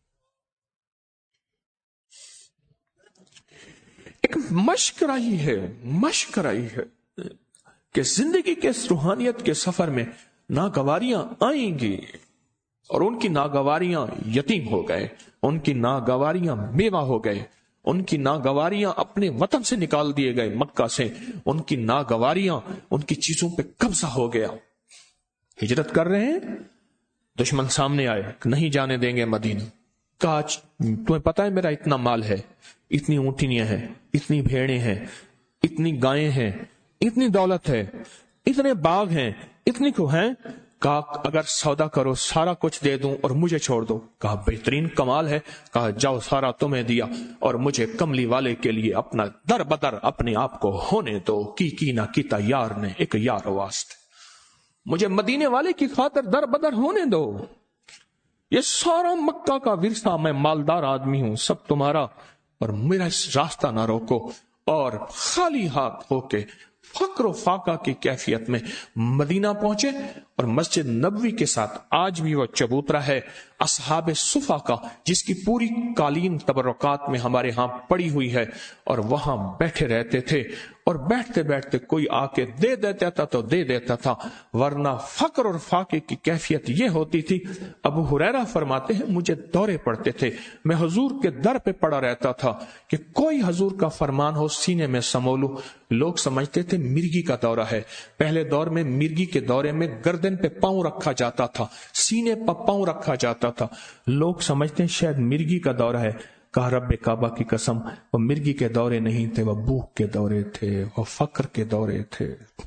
ایک مشق رہی ہے، مشق رہی ہے کہ زندگی کے اس روحانیت کے سفر میں ناگواریاں آئیں گی، اور ان کی ناگواریاں یتیم ہو گئے، ان کی ناگواریاں بیوہ ہو گئے، ان کی ناگواریاں اپنے وطن سے نکال دیے گئے مکہ سے، ان کی ناگواریاں، ان کی چیزوں پہ قبضہ ہو گیا، ہجرت کر رہے ہیں، دشمن سامنے آئے، نہیں جانے دیں گے مدینہ، کہا تمہیں پتا ہے میرا اتنا مال ہے، اتنی اونٹنیاں ہیں، اتنی بھیڑیں ہیں، اتنی گائیں ہیں، اتنی دولت ہے، اتنے باغ ہیں، اتنی کو ہیں، کہا اگر سودا کرو سارا کچھ دے دوں اور مجھے چھوڑ دو، کہا بہترین کمال ہے، کہا جاؤ سارا تمہیں دیا اور مجھے کملی والے کے لیے اپنا در بدر اپنے آپ کو ہونے دو، کی کی نہ کیتا یار نے ایک یار واسطے، مجھے مدینے والے کی خاطر در بدر ہونے دو، یہ سارا مکہ کا ورثہ، میں مالدار آدمی ہوں، سب تمہارا، اور میرا اس راستہ نہ روکو، اور خالی ہاتھ ہو کے فقر و فاقہ کی کیفیت میں مدینہ پہنچے، اور مسجد نبوی کے ساتھ آج بھی وہ چبوترا ہے اصحاب صفا کا، جس کی پوری قالین تبرکات میں ہمارے ہاں پڑی ہوئی ہے، اور وہاں بیٹھے رہتے تھے، اور بیٹھتے بیٹھتے کوئی آ کے دے دیتا تھا تو دے دیتا تھا، ورنہ فقر اور فاقے کی کیفیت یہ ہوتی تھی۔ ابو ہریرہ فرماتے ہیں مجھے دورے پڑتے تھے، میں حضور کے در پہ پڑا رہتا تھا کہ کوئی حضور کا فرمان ہو سینے میں سمولو، لوگ سمجھتے تھے مرگی کا دورہ ہے، پہلے دور میں مرگی کے دورے میں گردن پہ پاؤں رکھا جاتا تھا، سینے پہ پاؤں رکھا جاتا تھا، لوگ سمجھتے ہیں شاید مرگی کا دورہ ہے، کہا رب کعبہ کی قسم وہ مرگی کے دورے نہیں تھے، وہ بھوک کے دورے تھے، وہ فقر کے دورے تھے،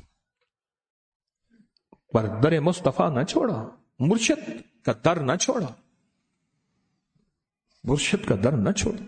پر در مصطفیٰ نہ چھوڑا، مرشد کا در نہ چھوڑا، مرشد کا در نہ چھوڑا۔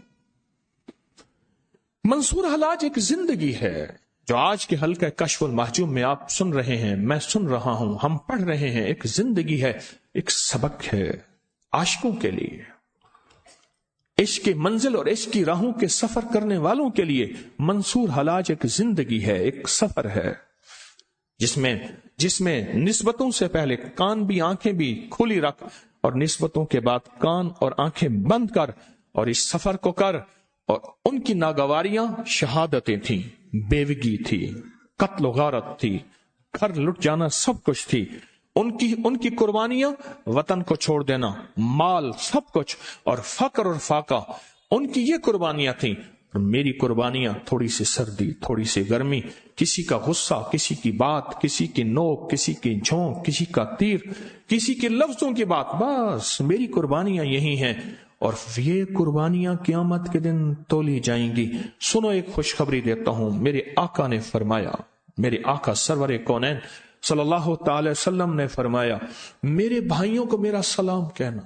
منصور حلاج ایک زندگی ہے جو آج کے حلقہ کشف المحجوب میں آپ سن رہے ہیں، میں سن رہا ہوں، ہم پڑھ رہے ہیں، ایک زندگی ہے، ایک سبق ہے عاشقوں کے لیے، عشق کی منزل اور عشق کی راہوں کے سفر کرنے والوں کے لیے منصور حلاج ایک زندگی ہے، ایک سفر ہے، جس میں جس میں نسبتوں سے پہلے کان بھی آنکھیں بھی کھلی رکھ، اور نسبتوں کے بعد کان اور آنکھیں بند کر، اور اس سفر کو کر، اور ان کی ناگواریاں شہادتیں تھیں، بیوگی تھی، قتل و غارت تھی، گھر لٹ جانا، سب کچھ تھی، ان کی ان کی قربانیاں، وطن کو چھوڑ دینا، مال، سب کچھ، اور فقر اور فاقہ، ان کی یہ قربانیاں تھیں، اور میری قربانیاں تھوڑی سی سردی، تھوڑی سی گرمی، کسی کا غصہ، کسی کی بات، کسی کی نوک، کسی کی جھونک، کسی کا تیر، کسی کے لفظوں کی بات، بس میری قربانیاں یہی ہیں، اور یہ قربانیاں قیامت کے دن تولی جائیں گی۔ سنو ایک خوشخبری دیتا ہوں، میرے آقا نے فرمایا، میرے آقا سرور کونین صلی اللہ تعالی وسلم نے فرمایا، میرے بھائیوں کو میرا سلام کہنا۔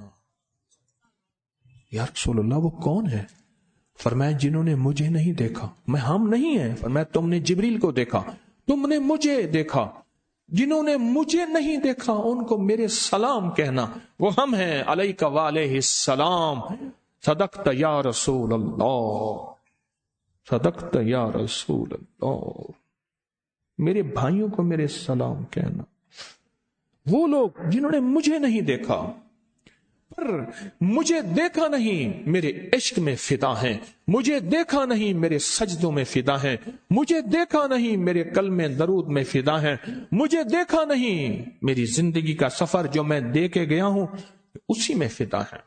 یا رسول اللہ وہ کون ہے؟ فرمایا جنہوں نے مجھے نہیں دیکھا، میں ہم نہیں ہیں، فرمایا تم نے جبریل کو دیکھا، تم نے مجھے دیکھا، جنہوں نے مجھے نہیں دیکھا ان کو میرے سلام کہنا، وہ ہم ہیں، علیک وعلیہ السلام، صدقت یا رسول اللہ، صدقت یا رسول اللہ، میرے بھائیوں کو میرے سلام کہنا۔ وہ لوگ جنہوں نے مجھے نہیں دیکھا، پر مجھے دیکھا نہیں میرے عشق میں فدا ہیں، مجھے دیکھا نہیں میرے سجدوں میں فدا ہیں، مجھے دیکھا نہیں میرے کلمے درود میں فدا ہیں، مجھے دیکھا نہیں میری زندگی کا سفر جو میں دے کے گیا ہوں اسی میں فدا ہیں،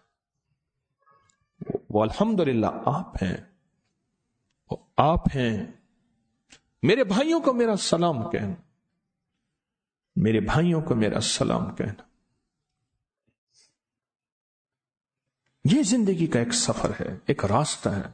وہ الحمدللہ آپ ہیں، وہ آپ ہیں، میرے بھائیوں کو میرا سلام کہنا، میرے بھائیوں کو میرا سلام کہنا۔ یہ زندگی کا ایک سفر ہے، ایک راستہ ہے۔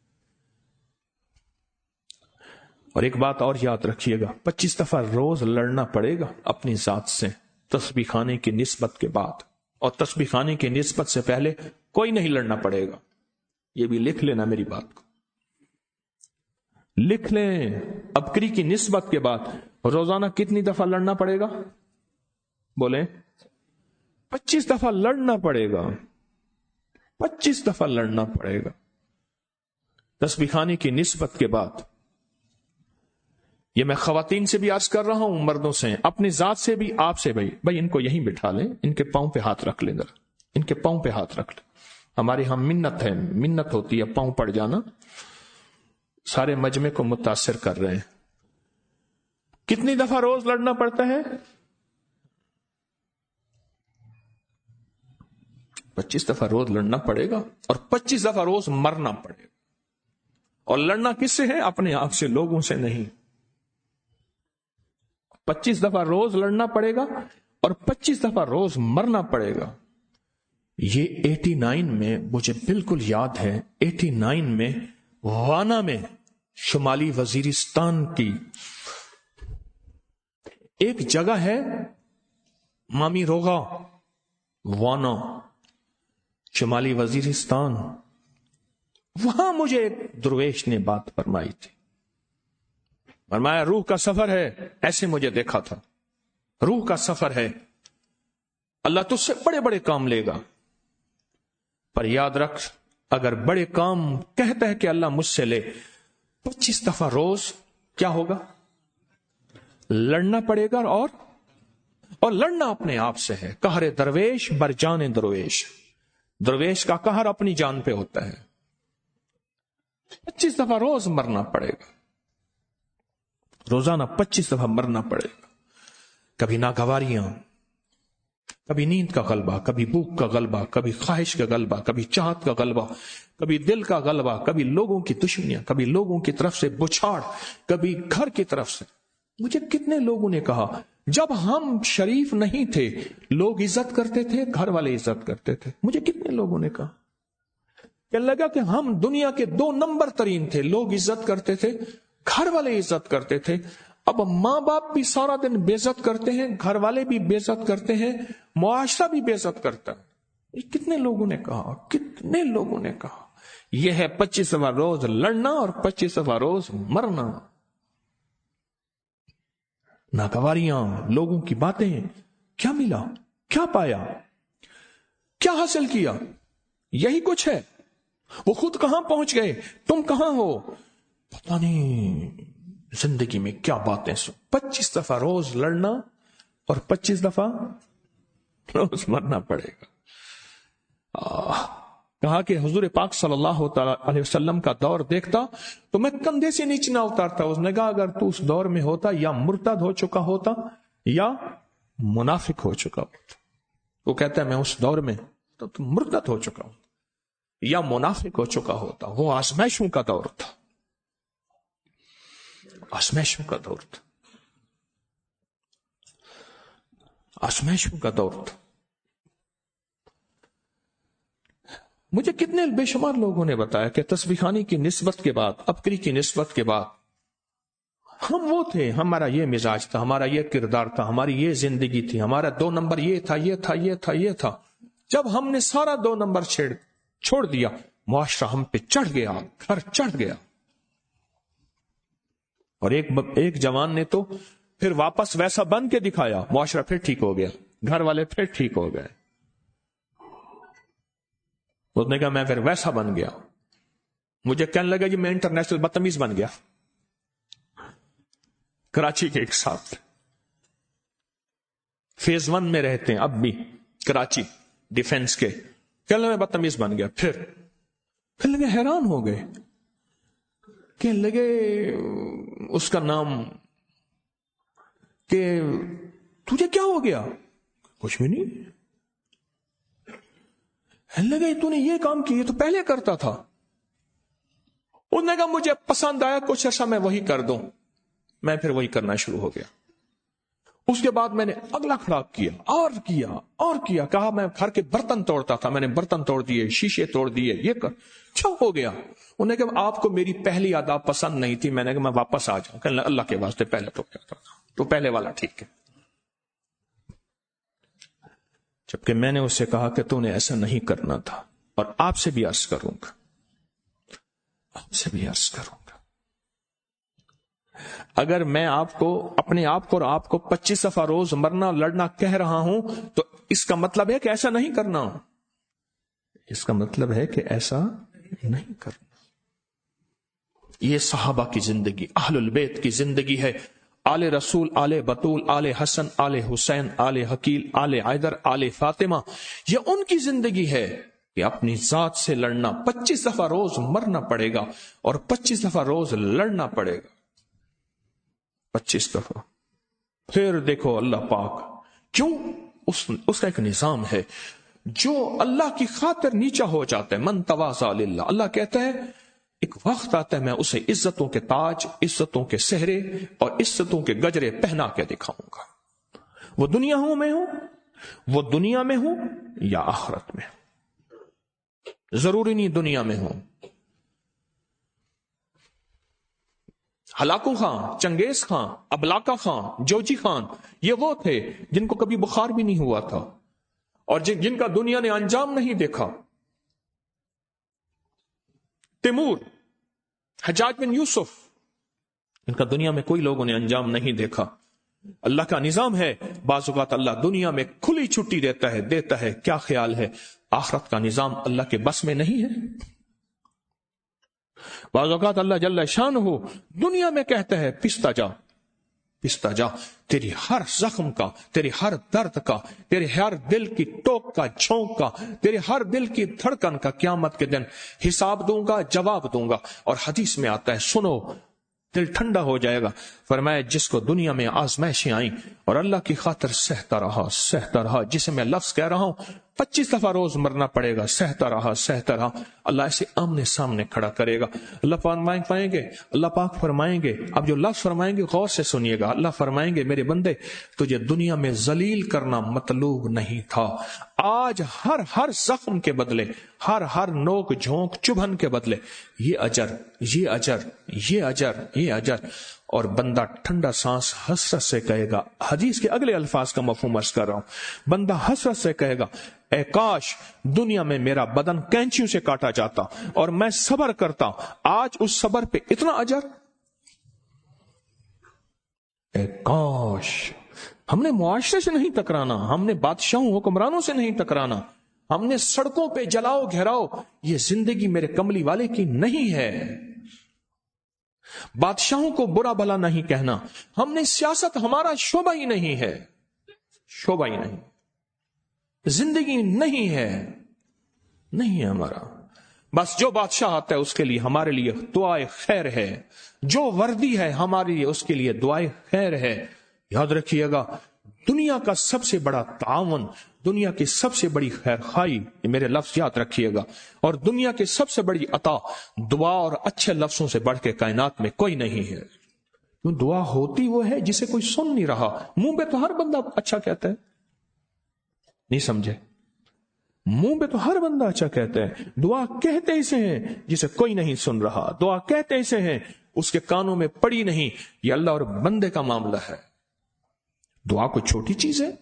اور ایک بات اور یاد رکھیے گا، پچیس دفعہ روز لڑنا پڑے گا اپنی ذات سے تسبیح خانے کی نسبت کے بعد، اور تسبیح خانے کی نسبت سے پہلے کوئی نہیں لڑنا پڑے گا، یہ بھی لکھ لینا میری بات کو، لکھ لیں۔ ابکری کی نسبت کے بعد روزانہ کتنی دفعہ لڑنا پڑے گا؟ بولیں پچیس دفعہ لڑنا پڑے گا، پچیس دفعہ لڑنا پڑے گا تسبیح خانے کی نسبت کے بعد۔ یہ میں خواتین سے بھی عرض کر رہا ہوں، مردوں سے، اپنی ذات سے بھی، آپ سے بھی، بھائی ان کو یہیں بٹھا لیں، ان کے پاؤں پہ ہاتھ رکھ لیں، ذرا ان کے پاؤں پہ ہاتھ رکھ لیں۔ ہماری ہم منت ہے، منت ہوتی ہے پاؤں پڑ جانا، سارے مجمع کو متاثر کر رہے ہیں۔ کتنی دفعہ روز لڑنا پڑتا ہے؟ پچیس دفعہ روز لڑنا پڑے گا، اور پچیس دفعہ روز مرنا پڑے گا۔ اور لڑنا کس سے ہے؟ اپنے آپ سے، لوگوں سے نہیں۔ پچیس دفعہ روز لڑنا پڑے گا اور پچیس دفعہ روز مرنا پڑے گا۔ یہ ایٹی نائن میں مجھے بالکل یاد ہے، ایٹی نائن میں وانا میں، شمالی وزیرستان کی ایک جگہ ہے مامی روغا، وانا، شمالی وزیرستان، وہاں مجھے ایک درویش نے بات فرمائی تھی، فرمایا روح کا سفر ہے، ایسے مجھے دیکھا تھا، روح کا سفر ہے، اللہ تجھ سے بڑے بڑے کام لے گا، پر یاد رکھ اگر بڑے کام کہتا ہے کہ اللہ مجھ سے لے، پچیس دفعہ روز کیا ہوگا؟ لڑنا پڑے گا، اور اور لڑنا اپنے آپ سے ہے۔ قہر درویش بر جان درویش، درویش کا قہر اپنی جان پہ ہوتا ہے۔ پچیس دفعہ روز مرنا پڑے گا، روزانہ پچیس دفعہ مرنا پڑے گا۔ کبھی ناگواریاں، کبھی نیند کا غلبہ، کبھی بھوک کا غلبہ، کبھی خواہش کا غلبہ، کبھی چاہت کا غلبہ، کبھی دل کا غلبہ، کبھی لوگوں کی دشمنیاں، کبھی لوگوں کی طرف سے بچھاڑ، کبھی گھر کی طرف سے۔ مجھے کتنے لوگوں نے کہا جب ہم شریف نہیں تھے لوگ عزت کرتے تھے، گھر والے عزت کرتے تھے۔ مجھے کتنے لوگوں نے کہا کہ لگا کہ ہم دنیا کے دو نمبر ترین تھے، لوگ عزت کرتے تھے، گھر والے عزت کرتے تھے۔ اب ماں باپ بھی سارا دن بے عزت کرتے ہیں، گھر والے بھی بے عزت کرتے ہیں، معاشرہ بھی بے عزت کرتا ہے۔ یہ کتنے لوگوں نے کہا، کتنے لوگوں نے کہا۔ یہ ہے پچیسواں روز لڑنا اور پچیسواں روز مرنا۔ ناگواریاں، لوگوں کی باتیں، کیا ملا، کیا پایا، کیا حاصل کیا، یہی کچھ ہے۔ وہ خود کہاں پہنچ گئے، تم کہاں ہو، پتہ نہیں۔ زندگی میں کیا باتیں سو، پچیس دفعہ روز لڑنا اور پچیس دفعہ روز مرنا پڑے گا۔ آہ کہا کہ حضور پاک صلی اللہ علیہ وسلم کا دور دیکھتا تو میں کندھے سے نیچے نہ اتارتا۔ اس نے کہا اگر تو اس دور میں ہوتا یا مرتد ہو چکا ہوتا یا منافق ہو چکا ہوتا۔ وہ کہتا ہے میں اس دور میں تو تم مرتد ہو چکا ہوں یا منافق ہو چکا ہوتا۔ وہ آزمائشوں کا دور تھا، آزمائشوں کا دور تھا، آزمائشوں کا دور تھا۔ مجھے کتنے بے شمار لوگوں نے بتایا کہ تسبیح خانی کی نسبت کے بعد، ابکری کی نسبت کے بعد ہم وہ تھے، ہمارا یہ مزاج تھا، ہمارا یہ کردار تھا، ہماری یہ زندگی تھی، ہمارا دو نمبر یہ تھا، یہ تھا، یہ تھا، یہ تھا۔ جب ہم نے سارا دو نمبر چھیڑ چھوڑ دیا، معاشرہ ہم پہ چڑھ گیا، گھر چڑھ گیا۔ اور ایک ایک جوان نے تو پھر واپس ویسا بن کے دکھایا، معاشرہ پھر ٹھیک ہو گیا، گھر والے پھر ٹھیک ہو گئے۔ اس نے کہا میں پھر ویسا بن گیا، مجھے کہنے لگا جی میں انٹرنیشنل بدتمیز بن گیا۔ کراچی کے ایک ساتھ فیز ون میں رہتے ہیں اب بھی، کراچی ڈیفنس کے، کہنے لگا میں بدتمیز بن گیا۔ پھر کہنے لگے حیران ہو گئے، کہنے لگے اس کا نام کہ تجھے کیا ہو گیا؟ کچھ بھی نہیں۔ لگے تو نے یہ کام کیا، تو پہلے کرتا تھا۔ انہوں نے کہا مجھے پسند آیا، کچھ عرصہ میں وہی کر دوں، میں پھر وہی کرنا شروع ہو گیا۔ اس کے بعد میں نے اگلا کھڑا کیا اور کیا اور کیا، کہا میں گھر کے برتن توڑتا تھا، میں نے برتن توڑ دیے، شیشے توڑ دیے، یہ کر کیا ہو گیا۔ انہوں نے کہا آپ کو میری پہلی آداب پسند نہیں تھی، میں نے کہا میں واپس آ جاؤں۔ کہ اللہ کے واسطے پہلے تو کیا تھا، تو پہلے والا ٹھیک ہے۔ جبکہ میں نے اس سے کہا کہ تو نے ایسا نہیں کرنا تھا، اور آپ سے بھی عرض کروں گا، آپ سے بھی عرض کروں گا، اگر میں آپ کو اپنے آپ کو اور آپ کو پچیس دفعہ روز مرنا لڑنا کہہ رہا ہوں تو اس کا مطلب ہے کہ ایسا نہیں کرنا، اس کا مطلب ہے کہ ایسا نہیں کرنا۔ یہ صحابہ کی زندگی، اہل البیت کی زندگی ہے، آل رسول، آل بطول، آل حسن، آل حسین، آل حقیل، آل عیدر، آل فاطمہ، یہ ان کی زندگی ہے کہ اپنی ذات سے لڑنا، پچیس دفعہ روز مرنا پڑے گا اور پچیس دفعہ روز لڑنا پڑے گا، پچیس دفعہ۔ پھر دیکھو اللہ پاک کیوں، اس, اس کا ایک نظام ہے، جو اللہ کی خاطر نیچا ہو جاتا ہے، من تواضع للہ، اللہ کہتا ہے ایک وقت آتا ہے میں اسے عزتوں کے تاج، عزتوں کے سہرے اور عزتوں کے گجرے پہنا کے دکھاؤں گا، وہ دنیا ہوں میں ہوں، وہ دنیا میں ہوں یا آخرت میں، ضروری نہیں دنیا میں ہوں۔ ہلاکو خان، چنگیز خان، ابلاکا خان، جوجی خان، یہ وہ تھے جن کو کبھی بخار بھی نہیں ہوا تھا اور جن, جن کا دنیا نے انجام نہیں دیکھا۔ تیمور، حجاج بن یوسف، ان کا دنیا میں کوئی لوگوں نے انجام نہیں دیکھا۔ اللہ کا نظام ہے، بعض اوقات اللہ دنیا میں کھلی چھٹی دیتا ہے دیتا ہے کیا خیال ہے آخرت کا نظام اللہ کے بس میں نہیں ہے؟ بعض اوقات اللہ جل شان ہو دنیا میں کہتا ہے پستا جا پستا جا، تیری ہر زخم کا، تیری ہر درد کا، تیرے ہر دل کی ٹوک کا، جھونک کا، تیرے ہر دل کی دھڑکن کا قیامت کے دن حساب دوں گا، جواب دوں گا۔ اور حدیث میں آتا ہے سنو، دل ٹھنڈا ہو جائے گا۔ فرمایا جس کو دنیا میں آزمائشیں آئیں اور اللہ کی خاطر سہتا رہا سہتا رہا، جسے میں لفظ کہہ رہا ہوں پچیس دفعہ روز مرنا پڑے گا، سہتا رہا سہتا رہا، اللہ اسے آمنے سامنے کھڑا کرے گا۔ اللہ فرمائیں پائیں گے اللہ پاک فرمائیں گے، اب جو لفظ فرمائیں گے غور سے سنیے گا، اللہ فرمائیں گے میرے بندے تجھے دنیا میں ذلیل کرنا مطلوب نہیں تھا، آج ہر ہر زخم کے بدلے، ہر ہر نوک جھونک چبھن کے بدلے یہ اجر یہ اجر یہ اجر یہ اجر۔ اور بندہ ٹھنڈا سانس حسرت سے کہے گا، حدیث کے اگلے الفاظ کا مفہوم عرض کر رہا ہوں، بندہ حسرت سے کہے گا اے کاش دنیا میں میرا بدن کینچیوں سے کاٹا جاتا اور میں صبر کرتا، آج اس صبر پہ اتنا اجر۔ اے کاش، ہم نے معاشرے سے نہیں ٹکرانا، ہم نے بادشاہوں حکمرانوں سے نہیں ٹکرانا، ہم نے سڑکوں پہ جلاؤ گھیراؤ، یہ زندگی میرے کملی والے کی نہیں ہے۔ بادشاہوں کو برا بھلا نہیں کہنا، ہم نے سیاست ہمارا شعبہ ہی نہیں ہے، شعبہ ہی نہیں، زندگی نہیں ہے نہیں ہے ہمارا۔ بس جو بادشاہ آتا ہے اس کے لیے ہمارے لیے دعائے خیر ہے، جو وردی ہے ہمارے لیے اس کے لیے دعائے خیر ہے۔ یاد رکھیے گا دنیا کا سب سے بڑا تعاون، دنیا کی سب سے بڑی خیر خواہی، یہ میرے لفظ یاد رکھیے گا، اور دنیا کی سب سے بڑی عطا دعا اور اچھے لفظوں سے بڑھ کے کائنات میں کوئی نہیں ہے۔ دعا ہوتی وہ ہے جسے کوئی سن نہیں رہا، منہ پہ تو ہر بندہ اچھا کہتا ہے، نہیں سمجھے؟ منہ پہ تو ہر بندہ اچھا کہتا ہے، دعا کہتے اسے ہیں جسے کوئی نہیں سن رہا، دعا کہتے اسے ہیں اس کے کانوں میں پڑی نہیں، یہ اللہ اور بندے کا معاملہ ہے۔ دعا کوئی چھوٹی چیز ہے؟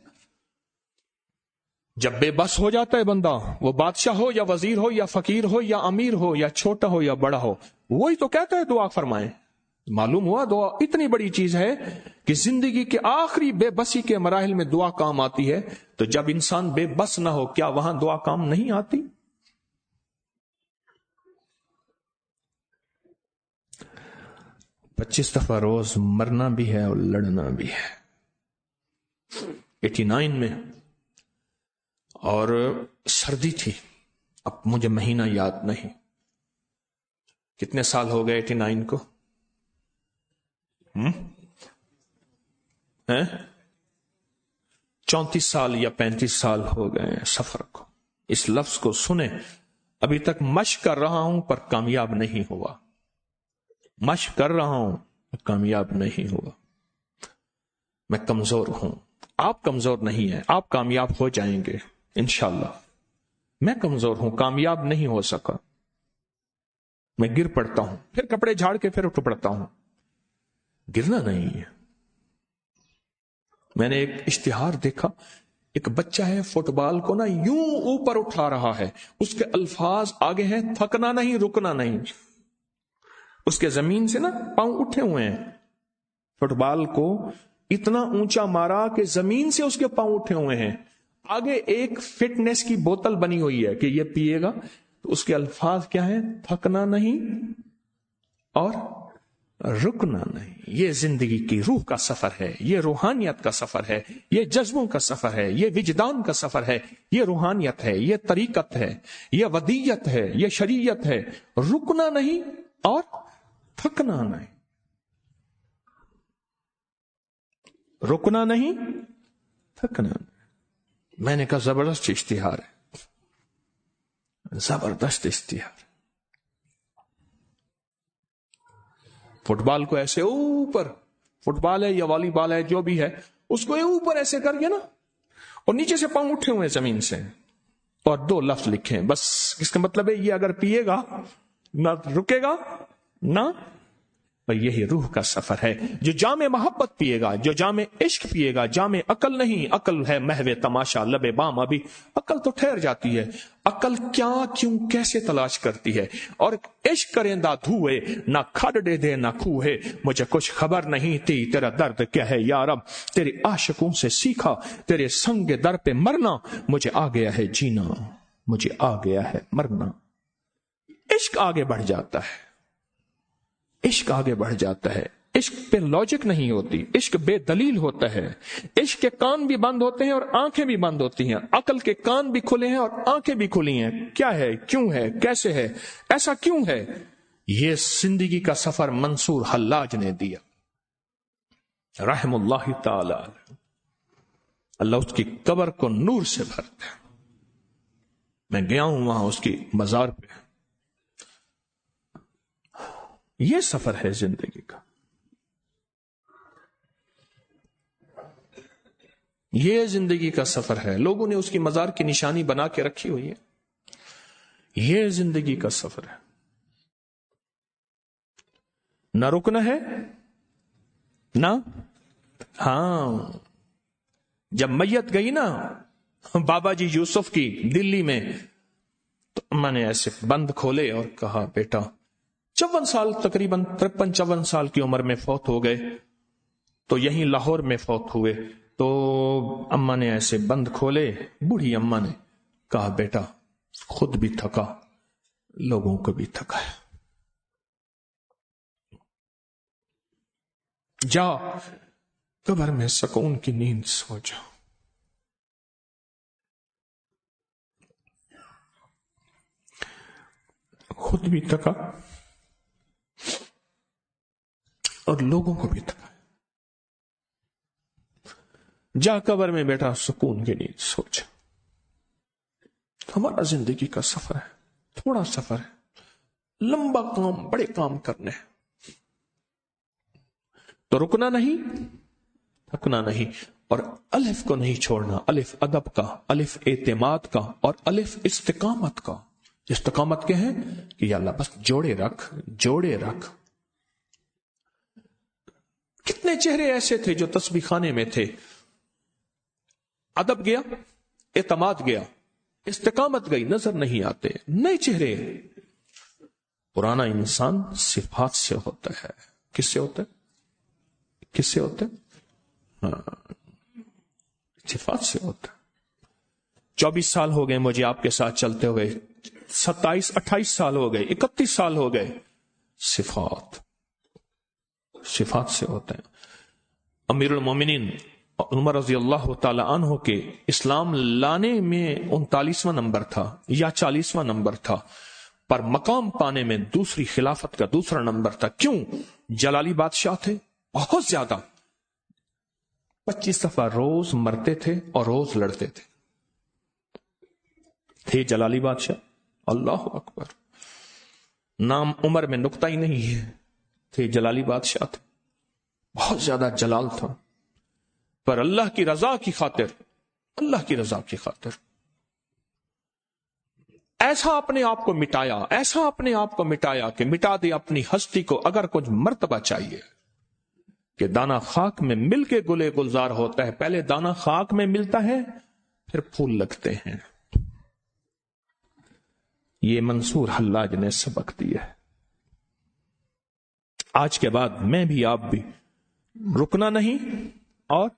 جب بے بس ہو جاتا ہے بندہ، وہ بادشاہ ہو یا وزیر ہو یا فقیر ہو یا امیر ہو یا چھوٹا ہو یا بڑا ہو، وہی تو کہتا ہے دعا فرمائیں۔ معلوم ہوا دعا اتنی بڑی چیز ہے کہ زندگی کے آخری بے بسی کے مراحل میں دعا کام آتی ہے، تو جب انسان بے بس نہ ہو کیا وہاں دعا کام نہیں آتی؟ پچیس دفعہ روز مرنا بھی ہے اور لڑنا بھی ہے۔ ایٹی نائن میں، اور سردی تھی، اب مجھے مہینہ یاد نہیں، کتنے سال ہو گئے ایٹی نائن کو؟ ہم؟ چونتیس سال یا پینتیس سال ہو گئے سفر کو۔ اس لفظ کو سنیں، ابھی تک مشق کر رہا ہوں پر کامیاب نہیں ہوا، مشق کر رہا ہوں کامیاب نہیں ہوا۔ میں کمزور ہوں، آپ کمزور نہیں ہیں، آپ کامیاب ہو جائیں گے انشاءاللہ۔ میں کمزور ہوں، کامیاب نہیں ہو سکا، میں گر پڑتا ہوں، پھر کپڑے جھاڑ کے پھر اٹھ پڑتا ہوں، گرنا نہیں ہے۔ میں نے ایک اشتہار دیکھا، ایک بچہ ہے فٹ بال کو نا یوں اوپر اٹھا رہا ہے، اس کے الفاظ آگے ہیں تھکنا نہیں رکنا نہیں، اس کے زمین سے نا پاؤں اٹھے ہوئے ہیں، فٹ بال کو اتنا اونچا مارا کہ زمین سے اس کے پاؤں اٹھے ہوئے ہیں. آگے ایک فٹنس کی بوتل بنی ہوئی ہے کہ یہ پیے گا تو اس کے الفاظ کیا ہیں؟ تھکنا نہیں اور رکنا نہیں. یہ زندگی کی روح کا سفر ہے، یہ روحانیت کا سفر ہے، یہ جذبوں کا سفر ہے، یہ وجدان کا سفر ہے، یہ روحانیت ہے، یہ طریقت ہے، یہ ودیت ہے، یہ شریعت ہے. رکنا نہیں اور تھکنا نہیں. رکنا نہیں، تھکنا نہیں. میں نے کہا زبردست اشتہار ہے، زبردست اشتہار. فٹ بال کو ایسے اوپر، فٹ بال ہے یا والی بال ہے جو بھی ہے، اس کو اوپر ایسے کر کے نا، اور نیچے سے پاؤں اٹھے ہوئے زمین سے، اور دو لفظ لکھے بس. اس کا مطلب ہے یہ اگر پیے گا نہ رکے گا نہ. اور یہی روح کا سفر ہے. جو جام محبت پیے گا، جو جام عشق پیے گا، جام عقل نہیں. عقل ہے محو تماشا لبے بام ابھی. عقل تو ٹھہر جاتی ہے. عقل کیا کیوں کیسے تلاش کرتی ہے. اور عشق کریندا دھوئے نہ کھڈ دے دے نہ کھوئے. مجھے کچھ خبر نہیں تھی تیرا درد کیا ہے یا رب. تیرے عاشقوں سے سیکھا تیرے سنگ در پہ مرنا. مجھے آ گیا ہے جینا، مجھے آ گیا ہے مرنا. عشق آگے بڑھ جاتا ہے، عشق آگے بڑھ جاتا ہے. عشق پہ لاجک نہیں ہوتی، عشق بے دلیل ہوتا ہے. عشق کے کان بھی بند ہوتے ہیں اور آنکھیں بھی بند ہوتی ہیں. عقل کے کان بھی کھلے ہیں اور آنکھیں بھی کھلی ہیں. کیا ہے، کیوں ہے، کیسے ہے، ایسا کیوں ہے؟ یہ زندگی کا سفر منصور حلاج نے دیا رحم اللہ تعالی. اللہ اس کی قبر کو نور سے بھرتا. میں گیا ہوں وہاں اس کی مزار پہ. یہ سفر ہے زندگی کا. یہ زندگی کا سفر ہے. لوگوں نے اس کی مزار کی نشانی بنا کے رکھی ہوئی ہے. یہ زندگی کا سفر ہے. نہ رکنا ہے نہ. ہاں، جب میت گئی نا بابا جی یوسف کی دلی میں، تو اما نے ایسے بند کھولے اور کہا بیٹا، چون سال تقریباً ترپن چون سال کی عمر میں فوت ہو گئے، تو یہیں لاہور میں فوت ہوئے. تو اما نے ایسے بند کھولے، بوڑھی اما نے کہا بیٹا خود بھی تھکا، لوگوں کو بھی تھکا ہے، جا قبر میں سکون کی نیند سو جا. خود بھی تھکا اور لوگوں کو بھی تھکا. جا قبر میں بیٹا سکون کی نیند سو جا. ہمارا زندگی کا سفر ہے، تھوڑا سفر ہے، لمبا کام، بڑے کام کرنے ہیں. تو رکنا نہیں، تھکنا نہیں، اور الف کو نہیں چھوڑنا. الف ادب کا، الف اعتماد کا، اور الف استقامت کا. استقامت کیا ہے کہ یا اللہ بس جوڑے رکھ، جوڑے رکھ. کتنے چہرے ایسے تھے جو تسبیح خانے میں تھے. ادب گیا، اعتماد گیا، استقامت گئی، نظر نہیں آتے. نئے چہرے. پرانا انسان صفات سے ہوتا ہے. کس سے ہوتا ہے؟ کس سے ہوتا ہے؟ ہاں، صفات سے ہوتا ہے. چوبیس سال ہو گئے مجھے آپ کے ساتھ چلتے ہوئے، ستائیس اٹھائیس سال ہو گئے، اکتیس سال ہو گئے. صفات صفات سے ہوتے ہیں. امیر المومنین عمر رضی اللہ تعالی عنہ کے اسلام لانے میں انتالیسواں نمبر تھا یا چالیسواں نمبر تھا، پر مقام پانے میں دوسری خلافت کا دوسرا نمبر تھا. کیوں؟ جلالی بادشاہ تھے بہت زیادہ، پچیس دفعہ روز مرتے تھے اور روز لڑتے تھے. تھے جلالی بادشاہ. اللہ اکبر. نام عمر میں نقطہ ہی نہیں ہے. تھے جلالی بادشاہ تھے، بہت زیادہ جلال تھا، پر اللہ کی رضا کی خاطر، اللہ کی رضا کی خاطر ایسا اپنے آپ کو مٹایا، ایسا اپنے آپ کو مٹایا کہ مٹا دے اپنی ہستی کو. اگر کچھ مرتبہ چاہیے کہ دانا خاک میں مل کے گلے گلزار ہوتا ہے، پہلے دانا خاک میں ملتا ہے پھر پھول لگتے ہیں. یہ منصور حلاج نے سبق دیا ہے. آج کے بعد میں بھی آپ بھی رکنا نہیں، اور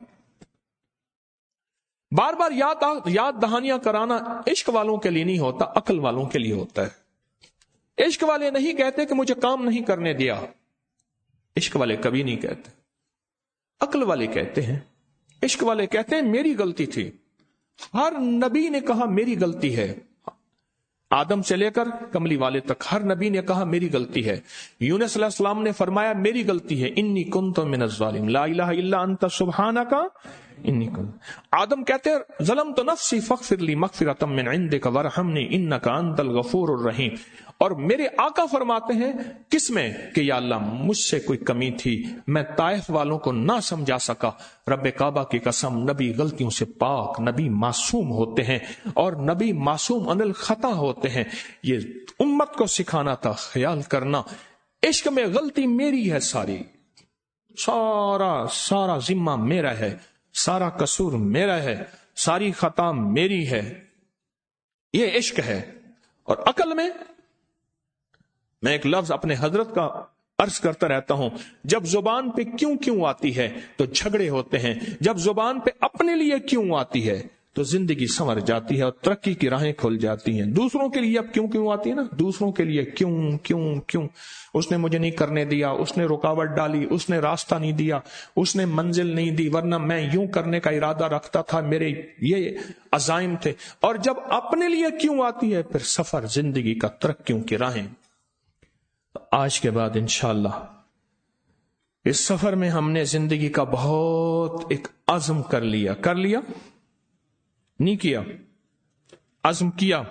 بار بار یاد یاد دہانیاں کرانا عشق والوں کے لیے نہیں ہوتا، عقل والوں کے لیے ہوتا ہے۔ عشق والے نہیں کہتے کہ مجھے کام نہیں کرنے دیا، عشق والے کبھی نہیں کہتے، عقل والے کہتے ہیں۔ عشق والے کہتے ہیں میری غلطی تھی، ہر نبی نے کہا میری غلطی ہے، آدم سے لے کر کملی والے تک ہر نبی نے کہا میری غلطی ہے۔ یونس علیہ السلام نے فرمایا میری غلطی ہے، انی کنت من الظالم لا الہ الا انت سبحانک انی کنت۔ آدم کہتے ہیں ظلمت نفسی فاغفر لی مغفرۃ من عندک وارحمنی انک انت الغفور الرحیم، اور میرے آقا فرماتے ہیں کس میں کہ یا اللہ مجھ سے کوئی کمی تھی، میں طائف والوں کو نہ سمجھا سکا۔ رب کعبہ کی قسم، نبی غلطیوں سے پاک، نبی معصوم ہوتے ہیں، اور نبی معصوم عن الخطا ہوتے ہیں۔ یہ امت کو سکھانا تھا، خیال کرنا عشق میں غلطی میری ہے، ساری سارا سارا ذمہ میرا ہے، سارا قصور میرا ہے، ساری خطا میری ہے، یہ عشق ہے۔ اور عقل میں میں ایک لفظ اپنے حضرت کا عرض کرتا رہتا ہوں، جب زبان پہ کیوں کیوں آتی ہے تو جھگڑے ہوتے ہیں، جب زبان پہ اپنے لیے کیوں آتی ہے تو زندگی سنور جاتی ہے اور ترقی کی راہیں کھل جاتی ہیں۔ دوسروں کے لیے اب کیوں کیوں آتی ہے نا، دوسروں کے لیے کیوں کیوں کیوں، اس نے مجھے نہیں کرنے دیا، اس نے رکاوٹ ڈالی، اس نے راستہ نہیں دیا، اس نے منزل نہیں دی، ورنہ میں یوں کرنے کا ارادہ رکھتا تھا، میرے یہ عزائم تھے۔ اور جب اپنے لیے کیوں آتی ہے پھر سفر زندگی کا ترقیوں کی راہیں۔ آج کے بعد انشاءاللہ اس سفر میں ہم نے زندگی کا بہت ایک عزم کر لیا کر لیا نہیں کیا، عزم کیا۔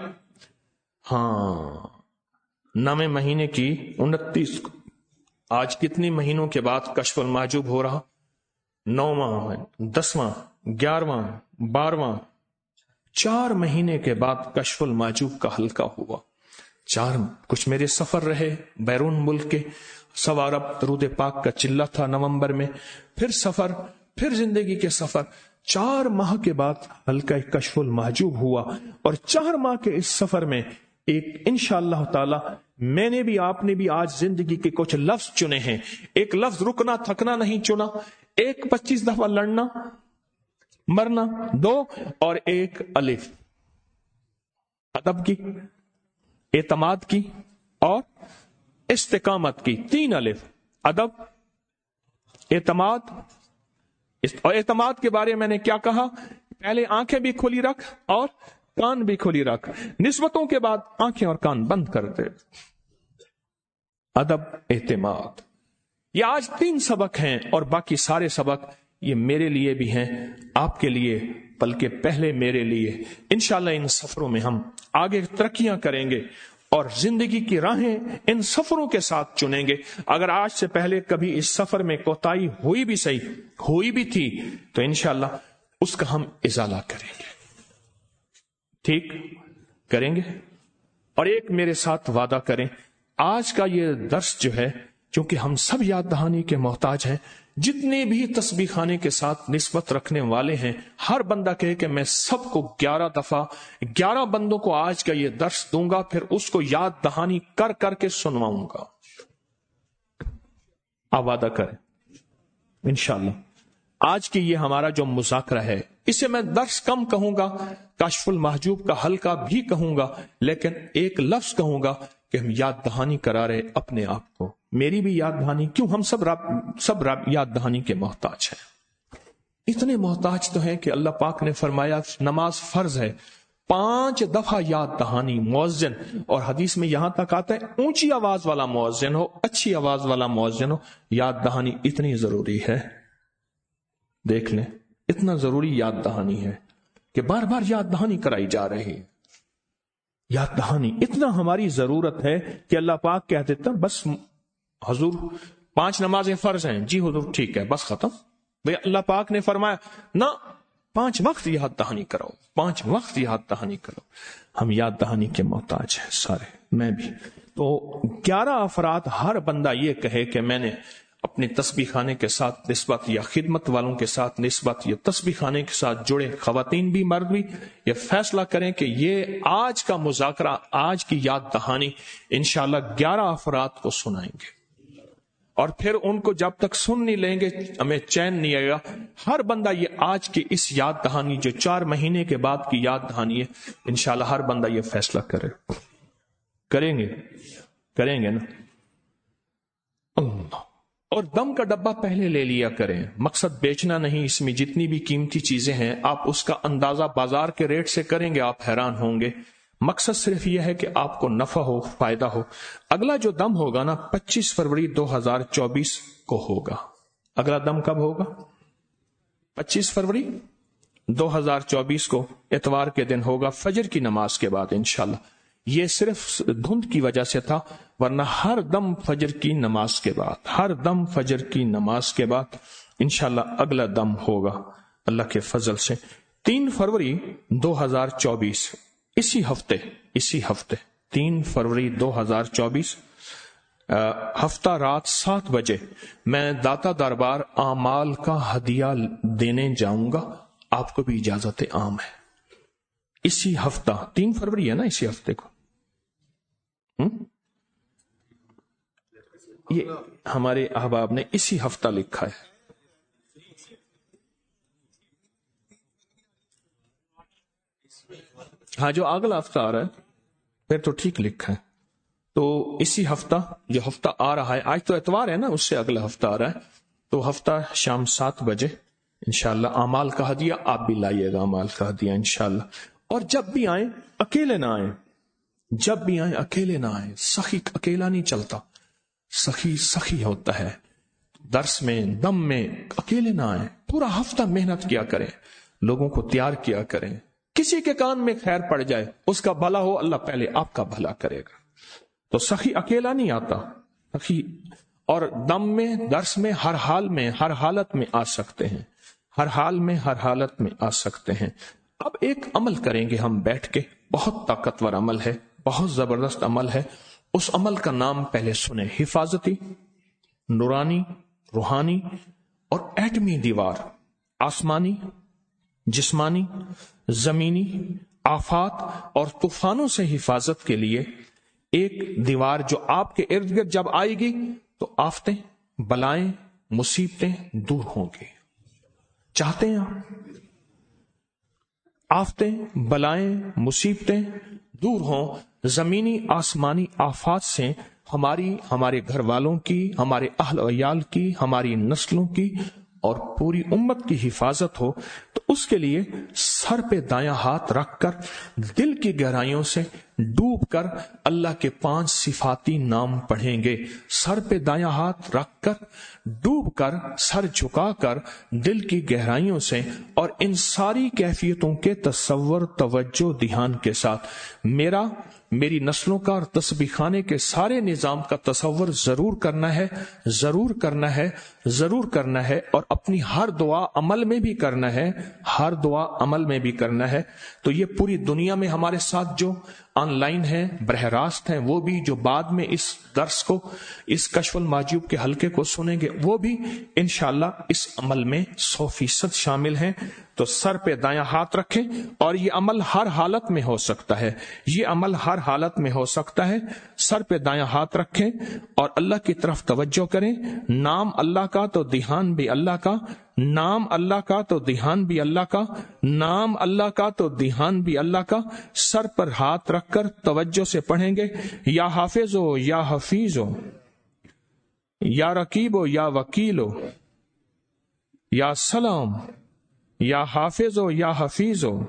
ہاں، نویں مہینے کی انتیس، آج کتنی مہینوں کے بعد کشف المحجوب ہو رہا؟ نواں، دسواں، گیارہواں، بارہواں، چار مہینے کے بعد کشف المحجوب کا حلقہ ہوا۔ چار کچھ میرے سفر رہے بیرون ملک کے، سوا عرب درود پاک کا چلہ تھا نومبر میں، پھر سفر، پھر زندگی کے سفر۔ چار ماہ کے بعد حلقہ کشف المحجوب ہوا، اور چار ماہ کے اس سفر میں ایک انشاءاللہ تعالی میں نے بھی آپ نے بھی آج زندگی کے کچھ لفظ چنے ہیں۔ ایک لفظ رکنا تھکنا نہیں چنا، ایک پچیس دفعہ لڑنا مرنا دو، اور ایک الف ادب کی، اعتماد کی اور استقامت کی، تین الف، ادب، اعتماد۔ اور اعتماد کے بارے میں نے کیا کہا؟ پہلے آنکھیں بھی کھلی رکھ اور کان بھی کھلی رکھ، نسبتوں کے بعد آنکھیں اور کان بند کر دے۔ ادب، اعتماد، یہ آج تین سبق ہیں، اور باقی سارے سبق یہ میرے لیے بھی ہیں، آپ کے لیے، بلکہ پہلے میرے لیے۔ انشاءاللہ ان سفروں میں ہم آگے ترقیاں کریں گے اور زندگی کی راہیں ان سفروں کے ساتھ چنیں گے۔ اگر آج سے پہلے کبھی اس سفر میں کوتاہی ہوئی بھی صحیح ہوئی بھی تھی تو انشاءاللہ اس کا ہم ازالہ کریں گے، ٹھیک کریں گے۔ اور ایک میرے ساتھ وعدہ کریں، آج کا یہ درس جو ہے، چونکہ ہم سب یاد دہانی کے محتاج ہیں، جتنے بھی تسبیح خانے کے ساتھ نسبت رکھنے والے ہیں، ہر بندہ کہے کہ میں سب کو گیارہ دفعہ گیارہ بندوں کو آج کا یہ درس دوں گا، پھر اس کو یاد دہانی کر کر کے سنواؤں گا۔ آپ وعدہ کریں انشاءاللہ۔ آج کی یہ ہمارا جو مذاکرہ ہے، اسے میں درس کم کہوں گا، کشف المحجوب کا حلقہ بھی کہوں گا، لیکن ایک لفظ کہوں گا کہ ہم یاد دہانی کرا رہے اپنے آپ کو، میری بھی یاد دہانی، کیوں ہم سب رب سب رب یاد دہانی کے محتاج ہیں۔ اتنے محتاج تو ہیں کہ اللہ پاک نے فرمایا نماز فرض ہے، پانچ دفعہ یاد دہانی مؤذن، اور حدیث میں یہاں تک آتا ہے اونچی آواز والا مؤذن ہو، اچھی آواز والا مؤذن ہو، یاد دہانی اتنی ضروری ہے۔ دیکھ لیں اتنا ضروری یاد دہانی ہے کہ بار بار یاد دہانی کرائی جا رہی ہے۔ یاد دہانی اتنا ہماری ضرورت ہے کہ اللہ پاک کہہ دیتا بس حضور پانچ نمازیں فرض ہیں، جی حضور ٹھیک ہے، بس ختم۔ بھئی اللہ پاک نے فرمایا نہ، پانچ وقت یاد دہانی کراؤ، پانچ وقت یاد دہانی کرو۔ ہم یاد دہانی کے محتاج ہیں سارے، میں بھی۔ تو گیارہ افراد ہر بندہ یہ کہے کہ میں نے اپنے تسبیح خانے کے ساتھ نسبت، یا خدمت والوں کے ساتھ نسبت، یا تسبیح خانے کے ساتھ جڑے خواتین بھی مرد بھی، یہ فیصلہ کریں کہ یہ آج کا مذاکرہ، آج کی یاد دہانی انشاءاللہ گیارہ افراد کو سنائیں گے، اور پھر ان کو جب تک سن نہیں لیں گے ہمیں چین نہیں آئے گا. ہر بندہ یہ آج کی اس یاد دہانی جو چار مہینے کے بعد کی یاد دہانی ہے انشاءاللہ ہر بندہ یہ فیصلہ کرے. کریں گے کریں گے نا. اللہ. اور دم کا ڈبہ پہلے لے لیا کریں. مقصد بیچنا نہیں، اس میں جتنی بھی قیمتی چیزیں ہیں آپ اس کا اندازہ بازار کے ریٹ سے کریں گے، آپ حیران ہوں گے. مقصد صرف یہ ہے کہ آپ کو نفع ہو، فائدہ ہو. اگلا جو دم ہوگا نا پچیس فروری دو ہزار چوبیس کو ہوگا. اگلا دم کب ہوگا؟ پچیس فروری دو ہزار چوبیس کو اتوار کے دن ہوگا، فجر کی نماز کے بعد انشاءاللہ. یہ صرف دھند کی وجہ سے تھا، ورنہ ہر دم فجر کی نماز کے بعد، ہر دم فجر کی نماز کے بعد انشاءاللہ اگلا دم ہوگا اللہ کے فضل سے. تین فروری دو ہزار چوبیس اسی ہفتے اسی ہفتے تین فروری دو ہزار چوبیس ہفتہ رات سات بجے میں داتا دربار اعمال کا ہدیہ دینے جاؤں گا. آپ کو بھی اجازت عام ہے. اسی ہفتہ تین فروری ہے نا، اسی ہفتے کو. ہم؟ یہ ہمارے احباب نے اسی ہفتہ لکھا ہے. ہاں جو اگلا ہفتہ آ رہا ہے پھر تو ٹھیک لکھا ہے. تو اسی ہفتہ جو ہفتہ آ رہا ہے، آج تو اتوار ہے نا، اس سے اگلا ہفتہ آ رہا ہے. تو ہفتہ شام سات بجے انشاءاللہ اعمال کا ہدیہ آپ بھی لائیے گا، اعمال کا ہدیہ انشاءاللہ. اور جب بھی آئیں اکیلے نہ آئیں، جب بھی آئیں اکیلے نہ آئیں. سخی اکیلا نہیں چلتا، سخی سخی ہوتا ہے. درس میں دم میں اکیلے نہ آئیں. پورا ہفتہ محنت کیا کریں، لوگوں کو تیار کیا کریں. کسی کے کان میں خیر پڑ جائے، اس کا بھلا ہو، اللہ پہلے آپ کا بھلا کرے گا. تو سخی اکیلا نہیں آتا. سخی اور دم میں، درس میں، ہر حال میں، ہر حالت میں آ سکتے ہیں، ہر حال میں، ہر حالت میں آ سکتے ہیں. اب ایک عمل کریں گے ہم بیٹھ کے، بہت طاقتور عمل ہے، بہت زبردست عمل ہے. اس عمل کا نام پہلے سنیں: حفاظتی، نورانی، روحانی اور ایٹمی دیوار. آسمانی، جسمانی، زمینی آفات اور طوفانوں سے حفاظت کے لیے ایک دیوار جو آپ کے ارد گرد جب آئے گی تو آفتیں، بلائیں، مصیبتیں دور ہوں گی. چاہتے ہیں آپ آفتیں، بلائیں، مصیبتیں دور ہوں؟ زمینی آسمانی آفات سے ہماری، ہمارے گھر والوں کی، ہمارے اہل و عیال کی، ہماری نسلوں کی اور پوری امت کی حفاظت ہو، تو اس کے لیے سر پہ دایاں ہاتھ رکھ کر دل کی گہرائیوں سے ڈوب کر اللہ کے پانچ صفاتی نام پڑھیں گے. سر پہ دایاں ہاتھ رکھ کر ڈوب کر، سر جھکا کر دل کی گہرائیوں سے اور ان ساری کیفیتوں کے تصور، توجہ، دھیان کے ساتھ میرا، میری نسلوں کا اور تسبیح خانے کے سارے نظام کا تصور ضرور کرنا ہے، ضرور کرنا ہے، ضرور کرنا ہے. اور اپنی ہر دعا عمل میں بھی کرنا ہے، ہر دعا عمل میں بھی کرنا ہے. تو یہ پوری دنیا میں ہمارے ساتھ جو آن لائن ہیں، براہ راست ہیں، وہ بھی جو بعد میں اس درس کو، اس کشف المحجوب کے حلقے کو سنیں گے، وہ بھی انشاءاللہ اس عمل میں سو فیصد شامل ہیں. تو سر پہ دایاں ہاتھ رکھیں. اور یہ عمل ہر حالت میں ہو سکتا ہے، یہ عمل ہر حالت میں ہو سکتا ہے. سر پہ دایاں ہاتھ رکھیں اور اللہ کی طرف توجہ کریں. نام اللہ کا تو دھیان بھی اللہ کا، نام اللہ کا تو دھیان بھی اللہ کا، نام اللہ کا تو دھیان بھی اللہ کا. سر پر ہاتھ رکھ کر توجہ سے پڑھیں گے: یا حافظ ہو، یا حفیظ ہو، یا رقیب ہو، یا وکیل ہو، یا سلام، یا حافظ ہو، یا حفیظ ہو،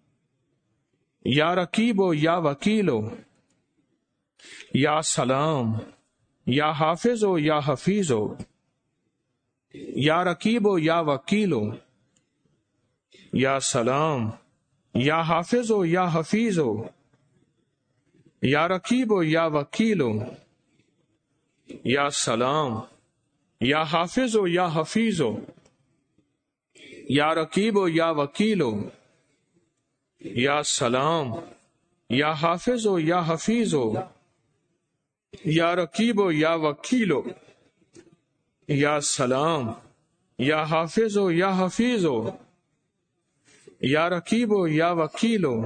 یا رقیب ہو، یا وکیل ہو، یا سلام، یا حافظ ہو، یا حفیظ ہو، یا رقیب ہو، یا وکیل ہو، یا سلام، یا حافظ ہو، یا حفیظ ہو، یا رقیب ہو، یا وکیل ہو، یا سلام، یا حافظ ہو، یا حفیظ ہو، یا رقیب ہو، یا وکیل ہو، یا سلام، یا حافظ ہو، یا حفیظ ہو، یا رقیب ہو، یا وکیل ہو، یا سلام، یا حافظ ہو، یا حفیظ ہو، یا رقیب ہو، یا وکیل ہو،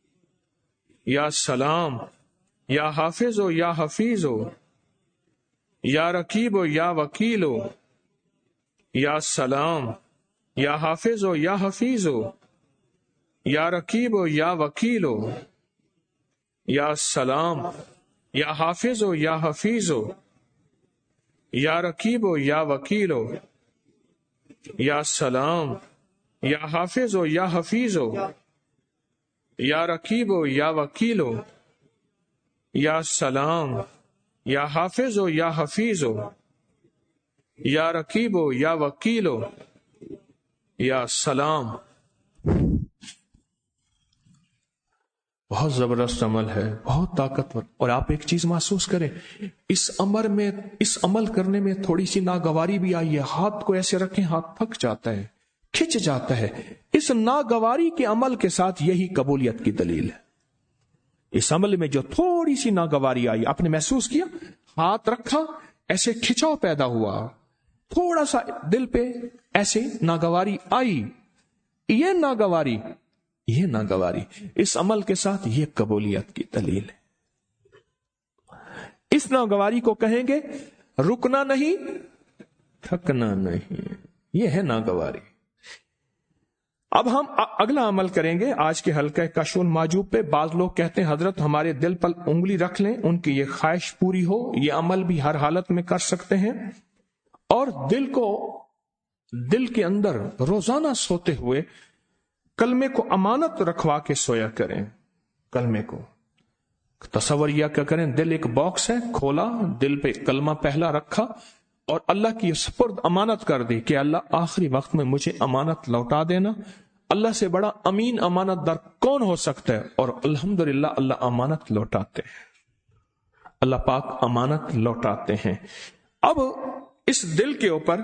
یا سلام، یا حافظ ہو، یا حفیظ ہو، یا رقیب و یا وکیل و یا سلام یا حافظ و یا حفیظ و یا رقیب و یا وکیل و یا سلام یا حافظ و یا حفیظ و یا رقیب و یا وکیل و یا سلام یا حافظ و یا حفیظ و یا رقیب و یا وکیل و یا سلام یا حافظ و یا حفیظ و یا رقیب و یا وکیل و یا سلام. بہت زبردست عمل ہے، بہت طاقتور. اور آپ ایک چیز محسوس کریں، اس عمل میں اس عمل کرنے میں تھوڑی سی ناگواری بھی آئی ہے. ہاتھ کو ایسے رکھیں، ہاتھ تھک جاتا ہے، کھچ جاتا ہے. اس ناگواری کے عمل کے ساتھ یہی قبولیت کی دلیل ہے. اس عمل میں جو تھوڑی سی ناگواری آئی، آپ نے محسوس کیا، ہاتھ رکھا، ایسے کھچاؤ پیدا ہوا، تھوڑا سا دل پہ ایسے ناگواری آئی، یہ ناگواری یہ ناگواری اس عمل کے ساتھ یہ قبولیت کی دلیل ہے. اس ناگواری کو کہیں گے رکنا نہیں، تھکنا نہیں، یہ ہے ناگواری. اب ہم اگلا عمل کریں گے آج کے حلقہ کشف المحجوب پہ. بعض لوگ کہتے ہیں حضرت ہمارے دل پر انگلی رکھ لیں، ان کی یہ خواہش پوری ہو. یہ عمل بھی ہر حالت میں کر سکتے ہیں. اور دل کو دل کے اندر روزانہ سوتے ہوئے کلمے کو امانت رکھوا کے سویا کریں. کلمے کو تصور یا کیا کریں، دل ایک باکس ہے، کھولا، دل پہ کلمہ پہلا رکھا اور اللہ کی سپرد امانت کر دی کہ اللہ آخری وقت میں مجھے امانت لوٹا دینا. اللہ سے بڑا امین امانت دار کون ہو سکتا ہے؟ اور الحمدللہ اللہ امانت لوٹاتے ہیں، اللہ پاک امانت لوٹاتے ہیں. اب اس دل کے اوپر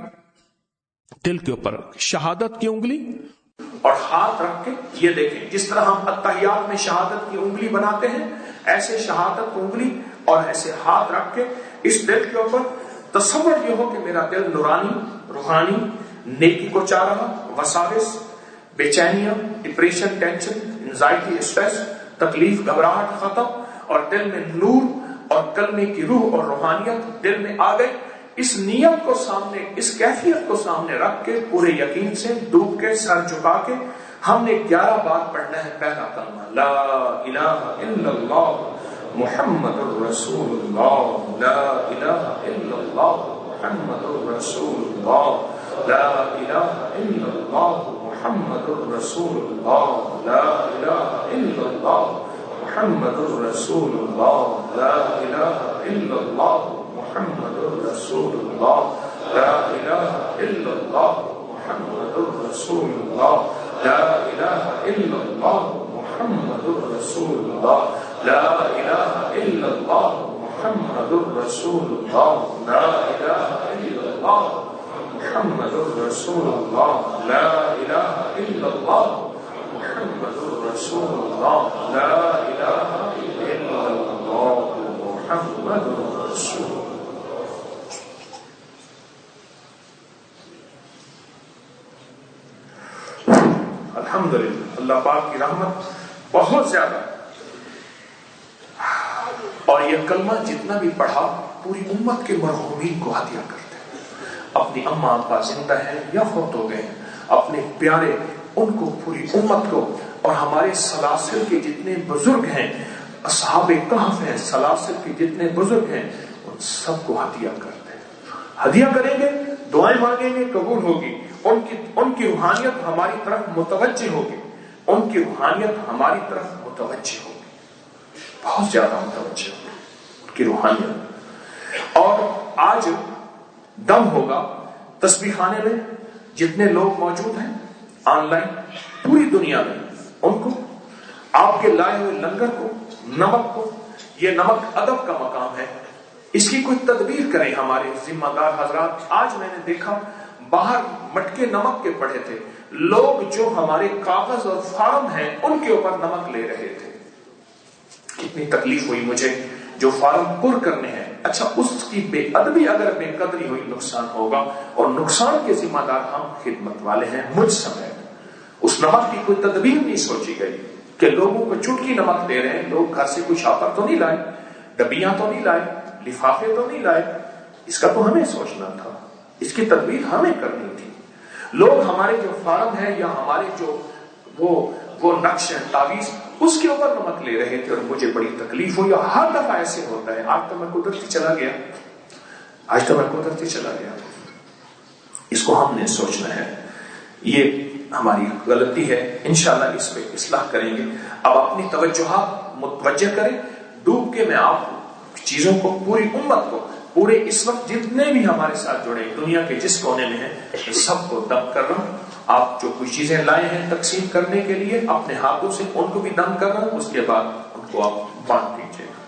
دل کے اوپر شہادت کی انگلی اور ہاتھ رکھ کے یہ دیکھیں، جس طرح ہم اتحیات میں شہادت کی انگلی بناتے ہیں، ایسے شہادت انگلی اور ایسے ہاتھ رکھ کے اس دل کے اوپر تصور یہ ہو کہ میرا دل نورانی، روحانی، نیکی کو چاہ رہا، وساوس، بے چینیاں، ڈپریشن، ٹینشن، انزائٹی، اسٹریس، تکلیف، گھبراہٹ ختم، اور دل میں نور اور کلمے کی روح اور روحانیت دل میں آ گئی. اس نیت کو سامنے، اس کیفیت کو سامنے رکھ کے پورے یقین سے ڈوب کے سر جھکا کے ہم نے گیارہ بار پڑھنا ہے پہلا کلمہ، لا الہ الا اللہ محمد الرسول اللہ، لا الہ الا اللہ محمد الرسول اللہ، لا الہ الا اللہ محمد الرسول اللہ، لا الہ الا اللہ محمد الرسول اللہ، لا الہ الا اللہ محمد الرسول اللہ، لا الہ الا اللہ محمد الرسول اللہ، لا الہ الا اللہ محمد الرسول اللہ، لا الہ الا اللہ محمد الرسول اللہ، لا الہ الا اللہ محمد الرسول اللہ، لا الہ الا اللہ محمد الرسول اللہ، لا الہ الا اللہ محمد الرسول اللہ. الحمدللہ اللہ پاک کی رحمت بہت زیادہ. اور یہ کلمہ جتنا بھی پڑھا پوری امت کے مرحومین کو ہدیہ کرتے ہیں. اپنی اماں ابا زندہ ہیں یا فوت ہو گئے ہیں، اپنے پیارے ان کو، پوری امت کو، اور ہمارے سلاسل کے جتنے بزرگ ہیں، اصحاب کہف ہیں، سلاسل کے جتنے بزرگ ہیں، ان سب کو ہدیہ کرتے ہیں. ہدیہ کریں گے، دعائیں مانگیں گے، قبول ہوگی. ان کی ان کی روحانیت ہماری طرف متوجہ ہوگی، ان کی روحانیت ہماری طرف متوجہ ہوگی، بہت زیادہ متوجہ ہوگی ان کی روحانیت. اور آج دم ہوگا تسبیح خانے میں، جتنے لوگ موجود ہیں آن لائن پوری دنیا میں، ان کو آپ کے لائے ہوئے لنگر کو، نمک کو، یہ نمک ادب کا مقام ہے، اس کی کوئی تدبیر کریں ہمارے ذمہ دار حضرات. آج میں نے دیکھا باہر مٹکے نمک کے پڑے تھے، لوگ جو ہمارے کاغذ اور فارم ہیں ان کے اوپر نمک لے رہے تھے. کتنی تکلیف ہوئی مجھے، جو فارم پر کرنے ہیں. اچھا، اس کی بے ادبی اگر بے قدری ہوئی نقصان ہوگا، اور نقصان کے ذمہ دار ہم خدمت والے ہیں مجھ سمیت. اس نمک کی کوئی تدبیر نہیں سوچی گئی کہ لوگوں کو چٹکی نمک دے رہے ہیں. لوگ گھر سے کوئی شاپر تو نہیں لائے، ڈبیاں تو نہیں لائے، لفافے تو نہیں لائے، اس کا تو ہمیں سوچنا تھا، اس کی تدبیر ہمیں کرنی تھی۔ لوگ ہمارے جو فارم ہے یا ہمارے جو وہ وہ نقش ہے تعویذ، اس کے اوپر نمک لے رہے تھے اور مجھے بڑی تکلیف ہوئی، اور ہر دفعہ ایسے ہوتا ہے۔ آج تو میں قدرتی چلا گیا آج تو میں قدرتی چلا گیا اس کو ہم نے سوچنا ہے، یہ ہماری غلطی ہے، انشاءاللہ اس پہ اصلاح کریں گے۔ اب اپنی توجہات متوجہ کریں، ڈوب کے میں آپ چیزوں کو، پوری امت کو، پورے اس وقت جتنے بھی ہمارے ساتھ جڑے دنیا کے جس کونے میں ہیں، سب کو دم کر رہا ہوں۔ آپ جو کچھ چیزیں لائے ہیں تقسیم کرنے کے لیے اپنے ہاتھوں سے، ان کو بھی دم کر رہا ہوں، اس کے بعد ان کو آپ بانٹ دیجیے گا۔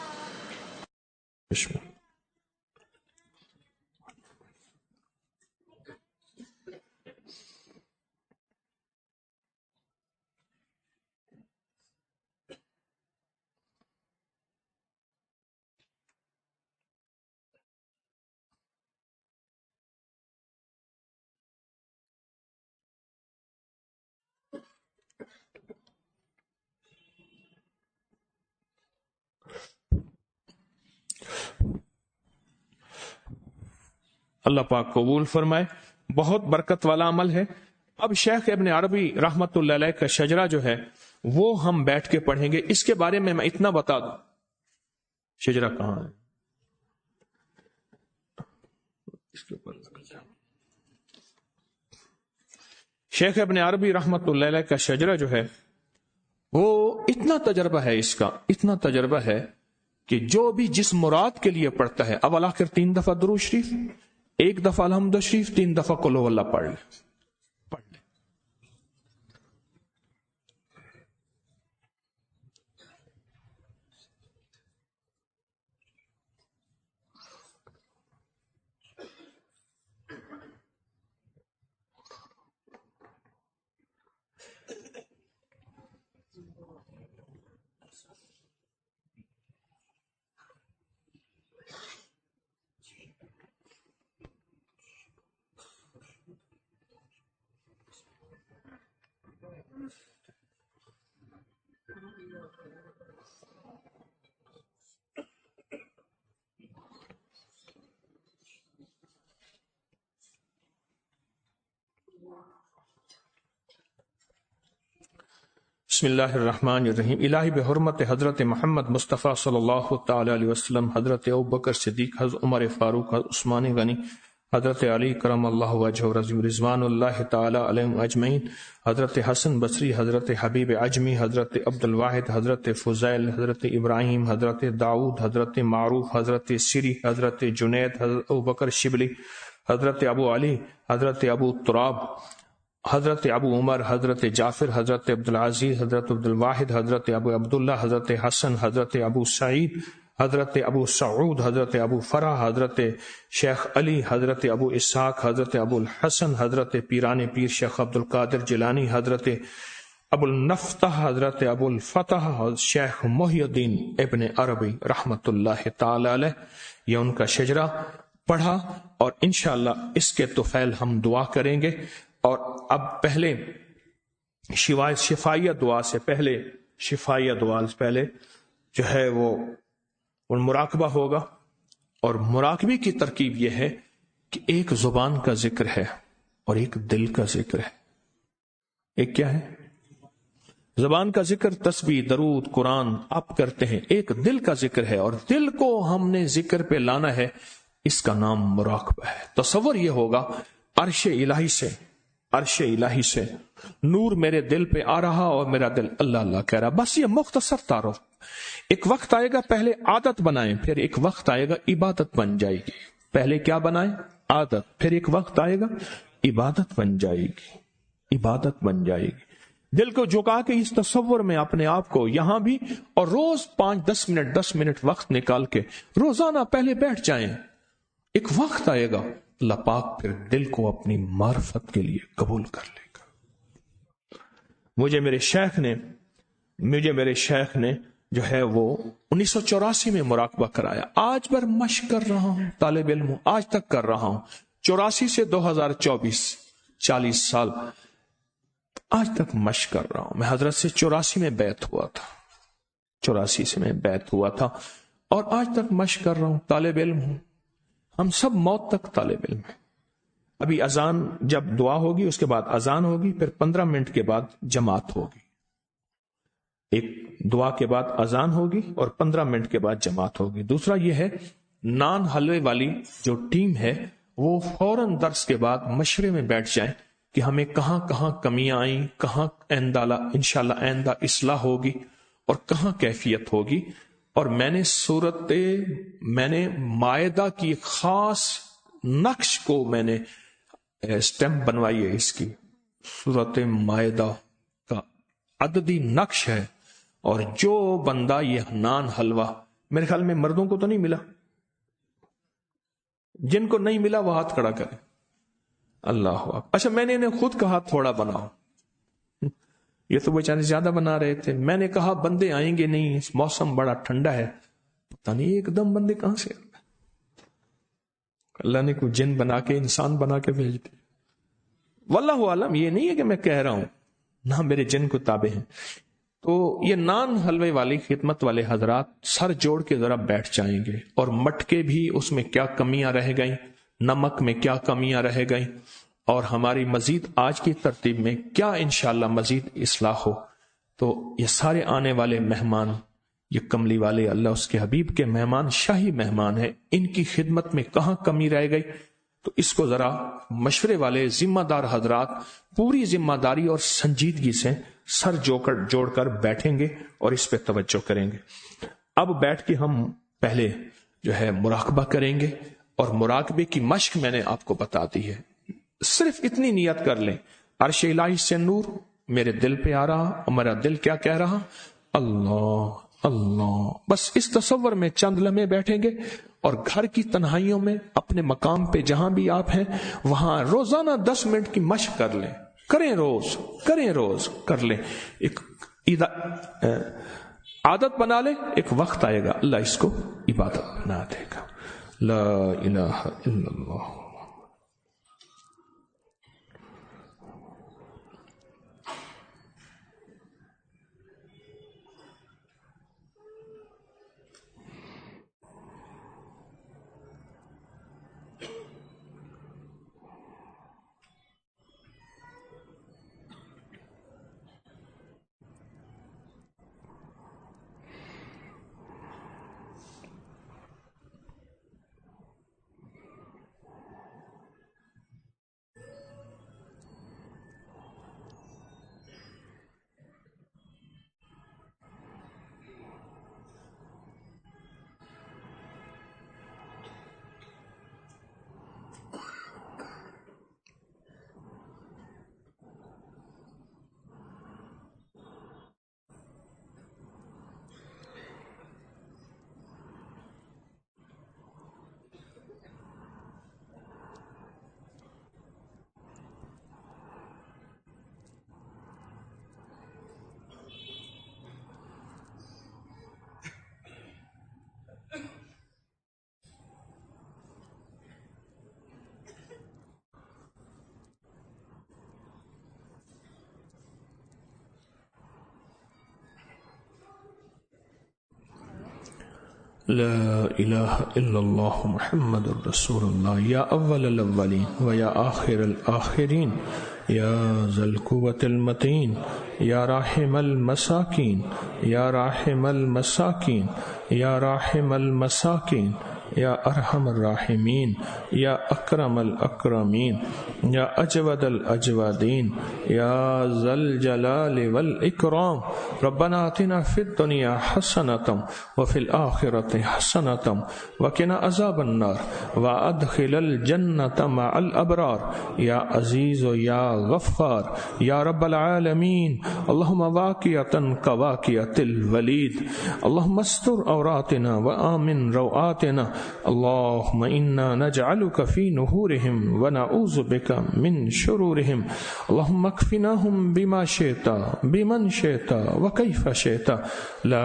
اللہ پاک قبول فرمائے، بہت برکت والا عمل ہے۔ اب شیخ ابن عربی رحمت اللہ علیہ کا شجرہ جو ہے وہ ہم بیٹھ کے پڑھیں گے۔ اس کے بارے میں میں اتنا بتا دوں، شجرہ کہاں ہے اس کے اوپر۔ شیخ ابن عربی رحمت اللہ علیہ کا شجرہ جو ہے وہ اتنا تجربہ ہے، اس کا اتنا تجربہ ہے کہ جو بھی جس مراد کے لیے پڑھتا ہے، اول آخر تین دفعہ درود شریف، ایک دفعہ الحمد شریف، تین دفعہ قل ہو اللہ پڑھ لے پڑھ لے بسم اللہ الرحمن الرحیم۔ الہی بحرمت حضرت محمد مصطفیٰ صلی اللہ تعالی علیہ وسلم، حضرت ابوبکر صدیق، حضرت عمر فاروق، حضرت عثمان غنی، حضرت علی کرم اللہ وجہ رضی رضوان اللہ تعالی علیہم اجمعین، حضرت حسن بصری، حضرت حبیب عجمی، حضرت عبد الواحد، حضرت فضیل، حضرت ابراہیم، حضرت داؤد، حضرت معروف، حضرت سری، حضرت جنید، حضرت ابوبکر شبلی، حضرت ابو علی، حضرت ابو تراب، حضرت ابو عمر، حضرت جعفر، حضرت عبدالعزیز، حضرت عبد الواحد، حضرت ابو عبداللہ، حضرت حسن، حضرت ابو سعید، حضرت ابو سعود، حضرت ابو فرح، حضرت شیخ علی، حضرت ابو اسحاق، حضرت ابو الحسن، حضرت پیران پیر شیخ عبد القادر جیلانی، حضرت ابو النفتح، حضرت ابو الفتح، شیخ محی الدین ابن عربی رحمت اللہ تعالی علیہ، یہ ان کا شجرہ پڑھا، اور انشاءاللہ اس کے توفیل ہم دعا کریں گے۔ اور اب پہلے شفائیہ دعا سے پہلے شفائیہ دعا سے پہلے جو ہے وہ مراقبہ ہوگا، اور مراقبے کی ترکیب یہ ہے کہ ایک زبان کا ذکر ہے اور ایک دل کا ذکر ہے۔ ایک کیا ہے؟ زبان کا ذکر تسبیح، درود، قرآن آپ کرتے ہیں، ایک دل کا ذکر ہے، اور دل کو ہم نے ذکر پہ لانا ہے، اس کا نام مراقبہ ہے۔ تصور یہ ہوگا عرش الہی سے عرش الہی سے نور میرے دل پہ آ رہا اور میرا دل اللہ اللہ کہہ رہا، بس یہ مختصر تعارف۔ ایک وقت آئے گا پہلے عادت بنائیں، پھر ایک وقت آئے گا عبادت بن جائے گی۔ پہلے کیا بنائیں؟ عادت، پھر ایک وقت آئے گا عبادت بن جائے گی، عبادت بن جائے گی۔ دل کو جھکا کے اس تصور میں اپنے آپ کو یہاں بھی، اور روز پانچ دس منٹ دس منٹ وقت نکال کے روزانہ پہلے بیٹھ جائیں۔ ایک وقت آئے گا اللہ پاک پھر دل کو اپنی معرفت کے لیے قبول کر لے گا۔ مجھے میرے شیخ نے مجھے میرے شیخ نے جو ہے وہ انیس سو چوراسی میں مراقبہ کرایا۔ آج بر مشق کر رہا ہوں، طالب علم ہوں، آج تک کر رہا ہوں، چوراسی سے دو ہزار چوبیس چالیس سال آج تک مشق کر رہا ہوں۔ میں حضرت سے چوراسی میں بیعت ہوا تھا چوراسی سے میں بیعت ہوا تھا اور آج تک مشق کر رہا ہوں، طالب علم ہوں۔ ہم سب موت تک طالب علم ہیں. ابھی اذان جب دعا ہوگی اس کے بعد اذان ہوگی، پھر پندرہ منٹ کے بعد جماعت ہوگی. ایک دعا کے بعد اذان ہوگی اور پندرہ منٹ کے بعد جماعت ہوگی. دوسرا یہ ہے نان حلوے والی جو ٹیم ہے وہ فوراً درس کے بعد مشورے میں بیٹھ جائیں کہ ہمیں کہاں کہاں کمیاں آئیں، کہاں آئندہ انشاءاللہ آئندہ اصلاح ہوگی اور کہاں کیفیت ہوگی. اور میں نے صورت میں نے مائدہ کی خاص نقش کو میں نے اسٹیمپ بنوائی ہے، اس کی صورت مائدہ کا عددی نقش ہے. اور جو بندہ یہ نان حلوہ، میرے خیال میں مردوں کو تو نہیں ملا، جن کو نہیں ملا وہ ہاتھ کھڑا کرے. اللہ اکبر. اچھا میں نے انہیں خود کہا تھوڑا بناؤ، یہ تو بیچارے زیادہ بنا رہے تھے. میں نے کہا بندے آئیں گے نہیں، اس موسم بڑا ٹھنڈا ہے. پتہ نہیں ایک دم بندے کہاں سے، اللہ نے کوئی جن بنا کے انسان بنا کے بھیج دی. واللہ عالم. یہ نہیں ہے کہ میں کہہ رہا ہوں، نہ میرے جن کو تابع ہیں. تو یہ نان حلوے والی خدمت والے حضرات سر جوڑ کے ذرا بیٹھ جائیں گے، اور مٹکے بھی اس میں کیا کمیاں رہ گئیں، نمک میں کیا کمیاں رہ گئیں، اور ہماری مزید آج کی ترتیب میں کیا انشاءاللہ مزید اصلاح ہو. تو یہ سارے آنے والے مہمان، یہ کملی والے اللہ اس کے حبیب کے مہمان، شاہی مہمان ہیں، ان کی خدمت میں کہاں کمی رہ گئی. تو اس کو ذرا مشورے والے ذمہ دار حضرات پوری ذمہ داری اور سنجیدگی سے سر جوڑ کر بیٹھیں گے اور اس پہ توجہ کریں گے. اب بیٹھ کے ہم پہلے جو ہے مراقبہ کریں گے، اور مراقبے کی مشق میں نے آپ کو بتا دی ہے. صرف اتنی نیت کر لیں، عرش الہی سے نور میرے دل پہ آ رہا اور میرا دل کیا کہہ رہا، اللہ اللہ. بس اس تصور میں چند لمحے بیٹھیں گے، اور گھر کی تنہائیوں میں اپنے مقام پہ جہاں بھی آپ ہیں وہاں روزانہ دس منٹ کی مشق کر لیں. کریں روز کریں روز کر لیں. ایک عادت بنا لیں، ایک وقت آئے گا اللہ اس کو عبادت بنا دے گا. لا الہ الا اللہ. لا الہ الا اللہ محمد الرسول اللہ. یا اول الاولین و یا آخر الآخرین، یا ذا القوة المتین، یا راحم المساکین، یا راحم المساکین، یا راحم المساکین، یا ارحم الراحمین، یا اکرم الاکرمین، یا اجود الاجودین، یا ذا الجلال والاکرام. ربنا آتنا فی الدنیا حسنة وفی الآخرة حسنة وقنا عذاب النار وادخل الجنة مع الابرار. یا عزیز و یا غفار یا رب العالمین. اللہم واقعة كواقعة الولید. اللہم استر عوراتنا وآمن روآتنا. اللہم انا نجعلک فی نحورهم ونعوذ بک من شرورهم. اللہم اکفناہم بما شئت بمن شئت وکیف شئت. لا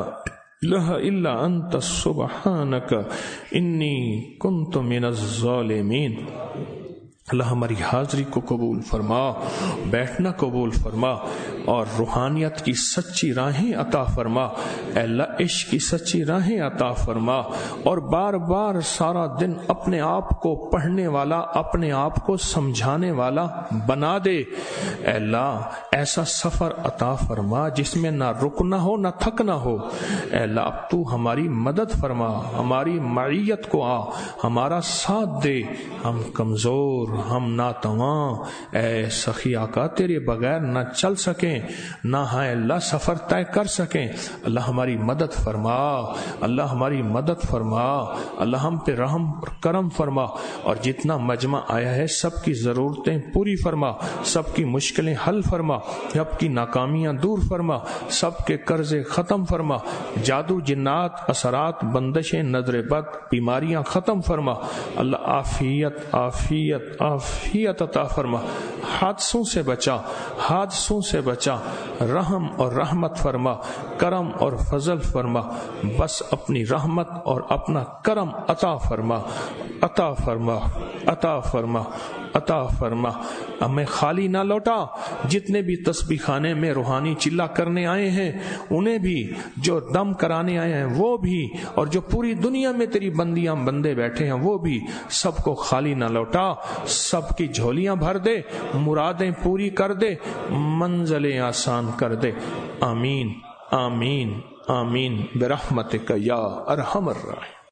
الہ الا انت سبحانک انی کنت من الظالمین. اللہ ہماری حاضری کو قبول فرما، بیٹھنا قبول فرما، اور روحانیت کی سچی راہیں عطا فرما۔ اے اللہ عشق کی سچی راہیں عطا فرما، اور بار بار سارا دن اپنے آپ کو پڑھنے والا، اپنے آپ کو سمجھانے والا بنا دے۔ اے اللہ ایسا سفر عطا فرما جس میں نہ رکنا ہو نہ تھکنا ہو۔ اے اللہ اب تو ہماری مدد فرما، ہماری معیت کو آ، ہمارا ساتھ دے۔ ہم کمزور، ہم ناتواں، اے سخی آقا تیرے بغیر نہ چل سکیں، نہ ہے اللہ سفر طے کر سکیں۔ اللہ ہماری مدد فرما، اللہ ہماری مدد فرما، اللہ ہم پہ رحم اور کرم فرما، اور جتنا مجمع آیا ہے سب کی ضرورتیں پوری فرما، سب کی مشکلیں حل فرما، سب کی ناکامیاں دور فرما، سب کے قرضے ختم فرما، جادو جنات اثرات بندشیں نظر بد بیماریاں ختم فرما۔ اللہ عافیت عافیت عافیت عطا فرما، حادثوں سے بچا، حادثوں سے بچا، رحم اور رحمت فرما، کرم اور فضل فرما، بس اپنی رحمت اور اپنا کرم عطا فرما، عطا فرما، عطا فرما، عطا فرما۔ ہمیں خالی نہ لوٹا، جتنے بھی تسبیح خانے میں روحانی چلا کرنے آئے ہیں انہیں بھی، جو دم کرانے آئے ہیں وہ بھی، اور جو پوری دنیا میں تیری بندیاں بندے بیٹھے ہیں وہ بھی، سب کو خالی نہ لوٹا، سب کی جھولیاں بھر دے، مرادیں پوری کر دے، منزلیں آسان کر دے۔ آمین آمین آمین برحمتک یا ارحم الراحمین۔